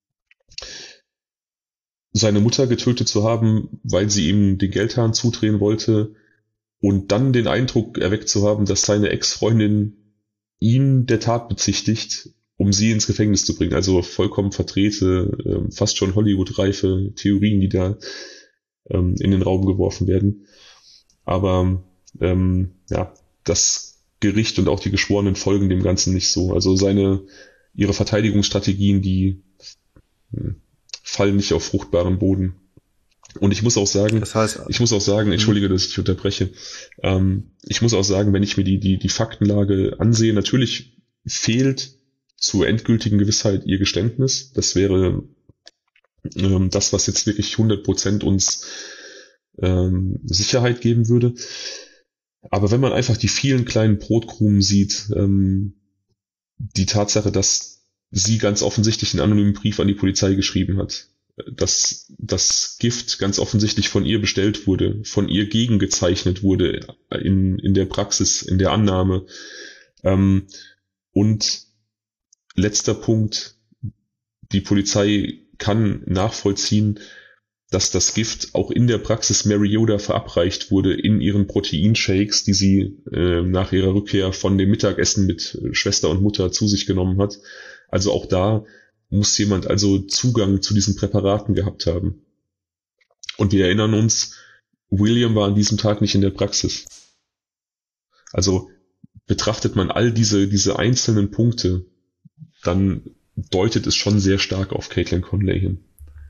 seine Mutter getötet zu haben, weil sie ihm den Geldhahn zudrehen wollte und dann den Eindruck erweckt zu haben, dass seine Ex-Freundin ihn der Tat bezichtigt, um sie ins Gefängnis zu bringen. Also vollkommen verdrehte, ähm, fast schon Hollywood-reife Theorien, die da ähm, in den Raum geworfen werden. Aber ähm, ja, das Gericht und auch die Geschworenen folgen dem Ganzen nicht so. Also seine ihre Verteidigungsstrategien, die hm, fallen nicht auf fruchtbaren Boden. Und ich muss auch sagen, das heißt, ich muss auch sagen, entschuldige, dass ich dich unterbreche, ähm, ich muss auch sagen, wenn ich mir die, die, die Faktenlage ansehe, natürlich fehlt zur endgültigen Gewissheit ihr Geständnis. Das wäre ähm, das, was jetzt wirklich hundert Prozent uns ähm, Sicherheit geben würde. Aber wenn man einfach die vielen kleinen Brotkrumen sieht, ähm, die Tatsache, dass sie ganz offensichtlich einen anonymen Brief an die Polizei geschrieben hat, dass das Gift ganz offensichtlich von ihr bestellt wurde, von ihr gegengezeichnet wurde in, in der Praxis, in der Annahme. Ähm, und letzter Punkt, die Polizei kann nachvollziehen, dass das Gift auch in der Praxis Mary Yoder verabreicht wurde in ihren Proteinshakes, die sie äh, nach ihrer Rückkehr von dem Mittagessen mit Schwester und Mutter zu sich genommen hat. Also auch da muss jemand also Zugang zu diesen Präparaten gehabt haben. Und wir erinnern uns, William war an diesem Tag nicht in der Praxis. Also betrachtet man all diese, diese einzelnen Punkte, dann deutet es schon sehr stark auf Caitlin Conley hin.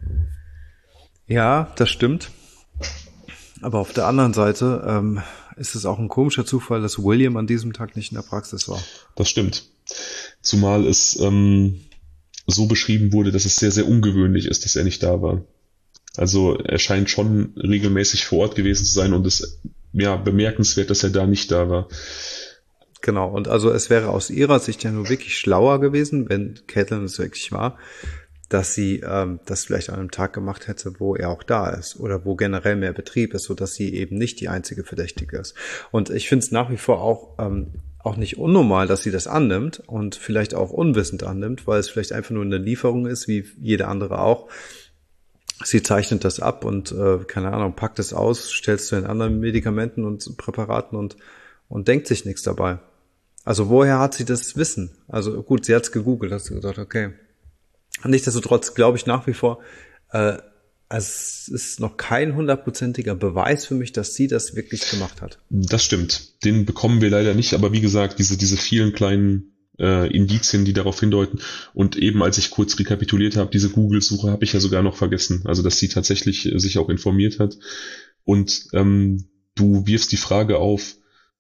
Ja, das stimmt. Aber auf der anderen Seite ähm, ist es auch ein komischer Zufall, dass William an diesem Tag nicht in der Praxis war. Das stimmt. Zumal es ähm, so beschrieben wurde, dass es sehr, sehr ungewöhnlich ist, dass er nicht da war. Also er scheint schon regelmäßig vor Ort gewesen zu sein und es ja bemerkenswert, dass er da nicht da war. Genau, und also es wäre aus ihrer Sicht ja nur wirklich schlauer gewesen, wenn Caitlin es wirklich war, dass sie ähm, das vielleicht an einem Tag gemacht hätte, wo er auch da ist oder wo generell mehr Betrieb ist, sodass sie eben nicht die einzige Verdächtige ist. Und ich finde es nach wie vor auch ähm, auch nicht unnormal, dass sie das annimmt und vielleicht auch unwissend annimmt, weil es vielleicht einfach nur eine Lieferung ist, wie jede andere auch. Sie zeichnet das ab und, äh, keine Ahnung, packt es aus, stellt es zu den anderen Medikamenten und Präparaten und, und denkt sich nichts dabei. Also woher hat sie das Wissen? Also gut, sie hat es gegoogelt, hat sie gesagt, okay. Nichtsdestotrotz glaube ich nach wie vor, äh, es ist noch kein hundertprozentiger Beweis für mich, dass sie das wirklich gemacht hat. Das stimmt. Den bekommen wir leider nicht, aber wie gesagt, diese, diese vielen kleinen äh, Indizien, die darauf hindeuten. Und eben als ich kurz rekapituliert habe, diese Google-Suche habe ich ja sogar noch vergessen. Also dass sie tatsächlich äh, sich auch informiert hat. Und ähm, du wirfst die Frage auf,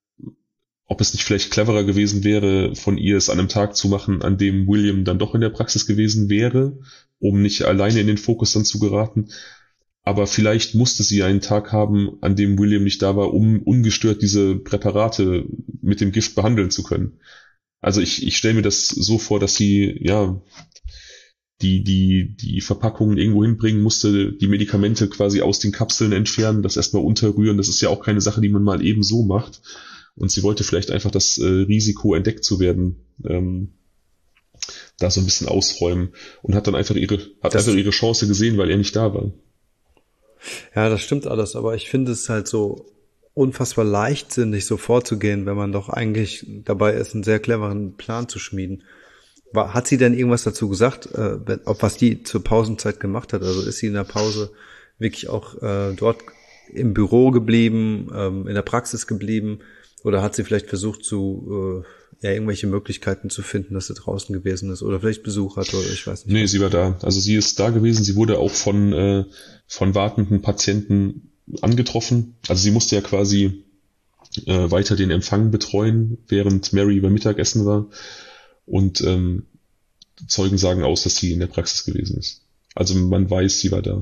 ob es nicht vielleicht cleverer gewesen wäre, von ihr es an einem Tag zu machen, an dem William dann doch in der Praxis gewesen wäre, um nicht alleine in den Fokus dann zu geraten. Aber vielleicht musste sie einen Tag haben, an dem William nicht da war, um ungestört diese Präparate mit dem Gift behandeln zu können. Also ich, ich stelle mir das so vor, dass sie ja die die die Verpackungen irgendwo hinbringen musste, die Medikamente quasi aus den Kapseln entfernen, das erstmal unterrühren. Das ist ja auch keine Sache, die man mal eben so macht. Und sie wollte vielleicht einfach das äh, Risiko, entdeckt zu werden, ähm, da so ein bisschen ausräumen und hat dann einfach ihre, hat das, einfach ihre Chance gesehen, weil er nicht da war. Ja, das stimmt alles, aber ich finde es halt so unfassbar leichtsinnig, so vorzugehen, wenn man doch eigentlich dabei ist, einen sehr cleveren Plan zu schmieden. War, hat sie denn irgendwas dazu gesagt, äh, ob was die zur Pausenzeit gemacht hat? Also ist sie in der Pause wirklich auch äh, dort im Büro geblieben, ähm, in der Praxis geblieben? Oder hat sie vielleicht versucht, zu äh, ja irgendwelche Möglichkeiten zu finden, dass sie draußen gewesen ist oder vielleicht Besuch hatte oder ich weiß nicht. Nee, sie war da. Also sie ist da gewesen. Sie wurde auch von äh, von wartenden Patienten angetroffen. Also sie musste ja quasi äh, weiter den Empfang betreuen, während Mary beim Mittagessen war. Und ähm, Zeugen sagen aus, dass sie in der Praxis gewesen ist. Also man weiß, sie war da.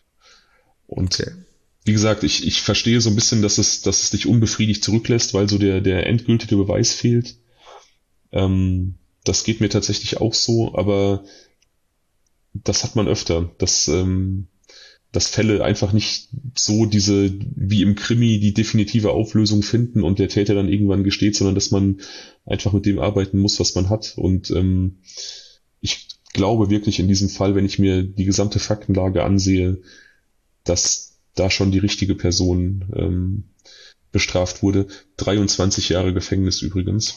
Und okay. Wie gesagt, ich, ich verstehe so ein bisschen, dass es, dass es dich unbefriedigt zurücklässt, weil so der, der endgültige Beweis fehlt. Ähm, das geht mir tatsächlich auch so, aber das hat man öfter, dass, ähm, dass Fälle einfach nicht so diese, wie im Krimi, die definitive Auflösung finden und der Täter dann irgendwann gesteht, sondern dass man einfach mit dem arbeiten muss, was man hat. Und ähm, ich glaube wirklich in diesem Fall, wenn ich mir die gesamte Faktenlage ansehe, dass da schon die richtige Person ähm, bestraft wurde. dreiundzwanzig Jahre Gefängnis übrigens.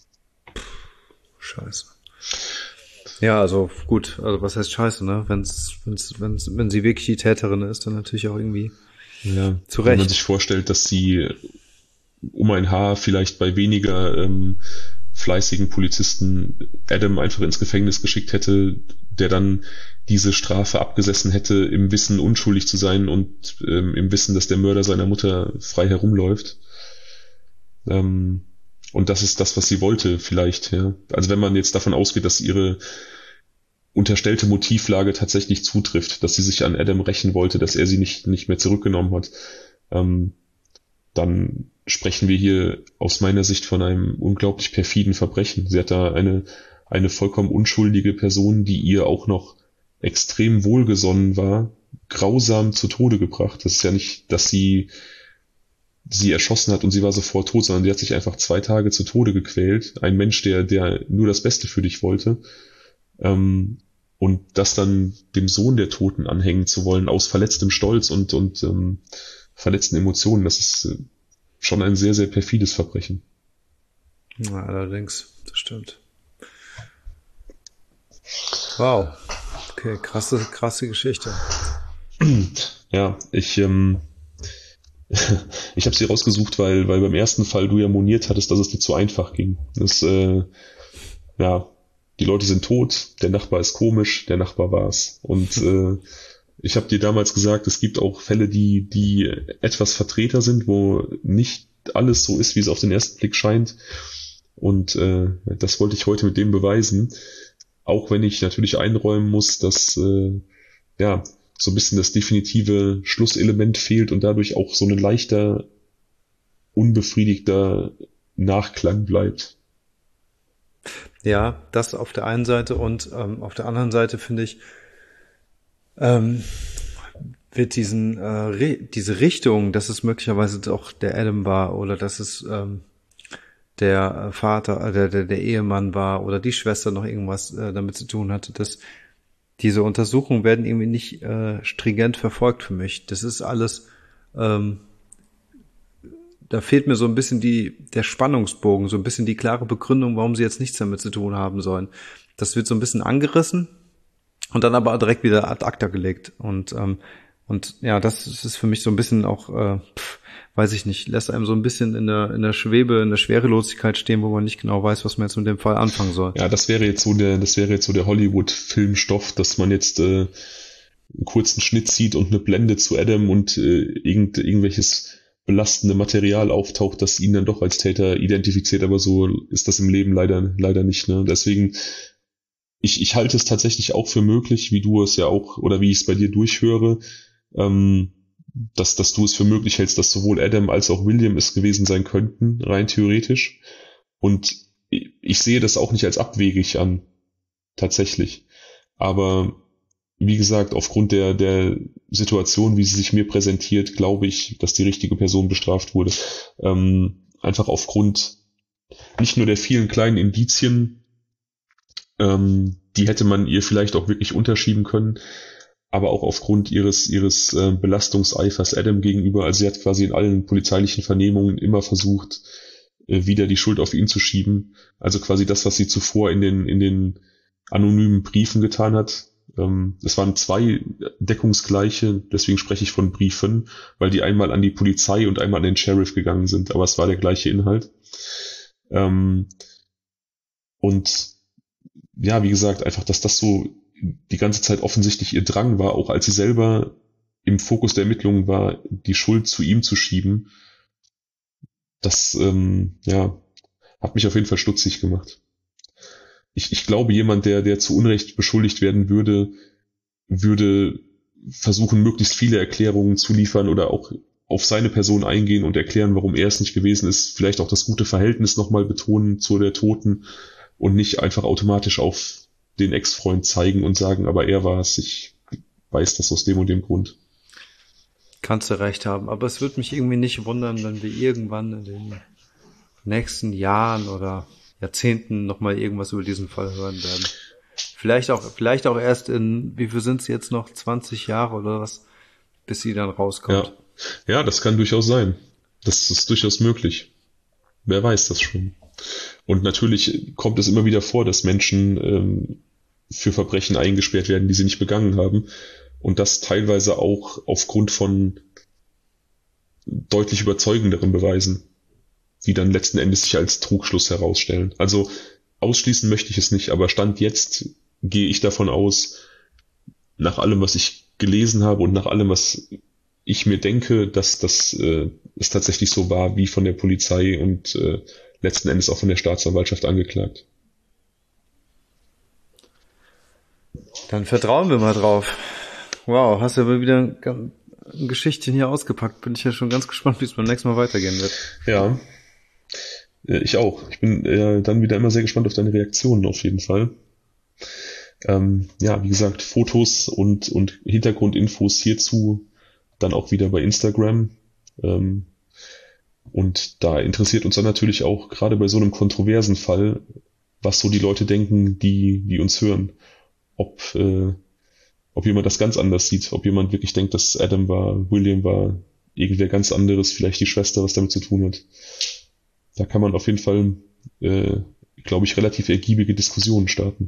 Scheiße. Ja, also gut, also was heißt scheiße, ne? Wenn's, wenn's, wenn's, wenn sie wirklich die Täterin ist, dann natürlich auch irgendwie ja, zu Recht. Wenn man sich vorstellt, dass sie um ein Haar vielleicht bei weniger ähm, fleißigen Polizisten Adam einfach ins Gefängnis geschickt hätte, der dann diese Strafe abgesessen hätte, im Wissen unschuldig zu sein und ähm, im Wissen, dass der Mörder seiner Mutter frei herumläuft. Ähm, und das ist das, was sie wollte, vielleicht, ja. Also wenn man jetzt davon ausgeht, dass ihre unterstellte Motivlage tatsächlich zutrifft, dass sie sich an Adam rächen wollte, dass er sie nicht, nicht mehr zurückgenommen hat, ähm, dann sprechen wir hier aus meiner Sicht von einem unglaublich perfiden Verbrechen. Sie hat da eine, eine vollkommen unschuldige Person, die ihr auch noch extrem wohlgesonnen war, grausam zu Tode gebracht. Das ist ja nicht, dass sie sie erschossen hat und sie war sofort tot, sondern die hat sich einfach zwei Tage zu Tode gequält. Ein Mensch, der, der nur das Beste für dich wollte. Ähm, und das dann dem Sohn der Toten anhängen zu wollen, aus verletztem Stolz und, und ähm, verletzten Emotionen, das ist äh, schon ein sehr, sehr perfides Verbrechen. Ja, allerdings, das stimmt. Wow. Okay, krasse, krasse Geschichte. Ja, ich ähm, ich habe sie rausgesucht, weil weil beim ersten Fall du ja moniert hattest, dass es dir zu einfach ging. Das, äh, ja, die Leute sind tot, der Nachbar ist komisch, der Nachbar war's. Und äh, ich habe dir damals gesagt, es gibt auch Fälle, die die etwas Vertreter sind, wo nicht alles so ist, wie es auf den ersten Blick scheint. Und äh, das wollte ich heute mit dem beweisen. Auch wenn ich natürlich einräumen muss, dass äh, ja so ein bisschen das definitive Schlusselement fehlt und dadurch auch so ein leichter, unbefriedigter Nachklang bleibt. Ja, das auf der einen Seite und ähm, auf der anderen Seite finde ich, ähm, wird diesen äh, Re- diese Richtung, dass es möglicherweise doch der Adam war oder dass es ähm, der Vater, äh, der, der der Ehemann war oder die Schwester noch irgendwas äh, damit zu tun hatte, dass diese Untersuchungen werden irgendwie nicht äh, stringent verfolgt für mich. Das ist alles, ähm, da fehlt mir so ein bisschen die der Spannungsbogen, so ein bisschen die klare Begründung, warum sie jetzt nichts damit zu tun haben sollen. Das wird so ein bisschen angerissen und dann aber direkt wieder ad acta gelegt. Und ähm, und ja, das ist für mich so ein bisschen auch, äh, pff, weiß ich nicht, lässt einem so ein bisschen in der in der Schwebe, in der Schwerelosigkeit stehen, wo man nicht genau weiß, was man jetzt mit dem Fall anfangen soll. Ja, das wäre jetzt so der, das wäre jetzt so der Hollywood-Filmstoff, dass man jetzt äh, einen kurzen Schnitt sieht und eine Blende zu Adam und äh, irgend, irgendwelches belastende Material auftaucht, das ihn dann doch als Täter identifiziert, aber so ist das im Leben leider leider nicht. Ne? Deswegen, ich, ich halte es tatsächlich auch für möglich, wie du es ja auch, oder wie ich es bei dir durchhöre, ähm, dass, dass du es für möglich hältst, dass sowohl Adam als auch William es gewesen sein könnten, rein theoretisch. Und ich sehe das auch nicht als abwegig an, tatsächlich. Aber wie gesagt, aufgrund der, der Situation, wie sie sich mir präsentiert, glaube ich, dass die richtige Person bestraft wurde. Ähm, einfach aufgrund nicht nur der vielen kleinen Indizien, ähm, die hätte man ihr vielleicht auch wirklich unterschieben können, aber auch aufgrund ihres ihres äh, Belastungseifers Adam gegenüber. Also sie hat quasi in allen polizeilichen Vernehmungen immer versucht, äh, wieder die Schuld auf ihn zu schieben. Also quasi das, was sie zuvor in den in den anonymen Briefen getan hat. Ähm, es waren zwei deckungsgleiche, deswegen spreche ich von Briefen, weil die einmal an die Polizei und einmal an den Sheriff gegangen sind, aber es war der gleiche Inhalt. Ähm, und ja, wie gesagt, einfach, dass das so die ganze Zeit offensichtlich ihr Drang war, auch als sie selber im Fokus der Ermittlungen war, die Schuld zu ihm zu schieben. Das, ähm, ja, hat mich auf jeden Fall stutzig gemacht. Ich, ich glaube, jemand, der, der zu Unrecht beschuldigt werden würde, würde versuchen, möglichst viele Erklärungen zu liefern oder auch auf seine Person eingehen und erklären, warum er es nicht gewesen ist. Vielleicht auch das gute Verhältnis nochmal betonen zu der Toten und nicht einfach automatisch auf den Ex-Freund zeigen und sagen, aber er war es, ich weiß das aus dem und dem Grund. Kannst du recht haben, aber es würde mich irgendwie nicht wundern, wenn wir irgendwann in den nächsten Jahren oder Jahrzehnten nochmal irgendwas über diesen Fall hören werden. Vielleicht auch, vielleicht auch erst in, wie viel sind es jetzt noch, zwanzig Jahre oder was, bis sie dann rauskommt. Ja. Ja, das kann durchaus sein. Das ist durchaus möglich. Wer weiß das schon. Und natürlich kommt es immer wieder vor, dass Menschen ähm, für Verbrechen eingesperrt werden, die sie nicht begangen haben. Und das teilweise auch aufgrund von deutlich überzeugenderen Beweisen. die dann letzten Endes sich als Trugschluss herausstellen. Also ausschließen möchte ich es nicht, aber Stand jetzt gehe ich davon aus, nach allem, was ich gelesen habe und nach allem, was ich mir denke, dass das äh, es tatsächlich so war, wie von der Polizei und äh, letzten Endes auch von der Staatsanwaltschaft angeklagt. Dann vertrauen wir mal drauf. Wow, hast du aber wieder ein Geschichtchen hier ausgepackt. Bin ich ja schon ganz gespannt, wie es beim nächsten Mal weitergehen wird. Ja, äh, ich auch. Ich bin äh, dann wieder immer sehr gespannt auf deine Reaktionen auf jeden Fall. Ähm, ja, wie gesagt, Fotos und, und Hintergrundinfos hierzu dann auch wieder bei Instagram. Ähm, und da interessiert uns dann natürlich auch gerade bei so einem kontroversen Fall, was so die Leute denken, die, die uns hören. Ob, äh, ob jemand das ganz anders sieht, ob jemand wirklich denkt, dass Adam war, William war, irgendwer ganz anderes, vielleicht die Schwester, was damit zu tun hat. Da kann man auf jeden Fall, äh, glaube ich, relativ ergiebige Diskussionen starten.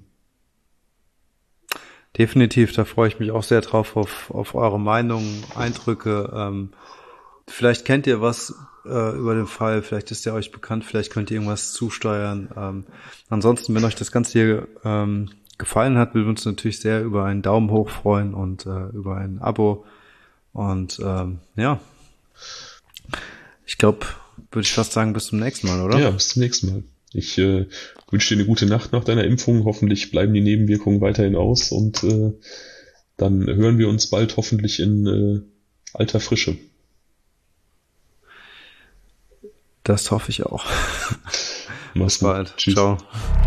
Definitiv, da freue ich mich auch sehr drauf, auf, auf eure Meinungen, Eindrücke. Ähm, vielleicht kennt ihr was äh, über den Fall, vielleicht ist der euch bekannt, vielleicht könnt ihr irgendwas zusteuern. Ähm, ansonsten, wenn euch das Ganze hier ähm, gefallen hat, würden wir uns natürlich sehr über einen Daumen hoch freuen und äh, über ein Abo. Und ähm, ja, ich glaube, würde ich fast sagen, bis zum nächsten Mal, oder? Ja, bis zum nächsten Mal. Ich äh, wünsche dir eine gute Nacht nach deiner Impfung. Hoffentlich bleiben die Nebenwirkungen weiterhin aus und äh, dann hören wir uns bald hoffentlich in äh, alter Frische. Das hoffe ich auch. Mach's Bis bald. Tschüss. Ciao.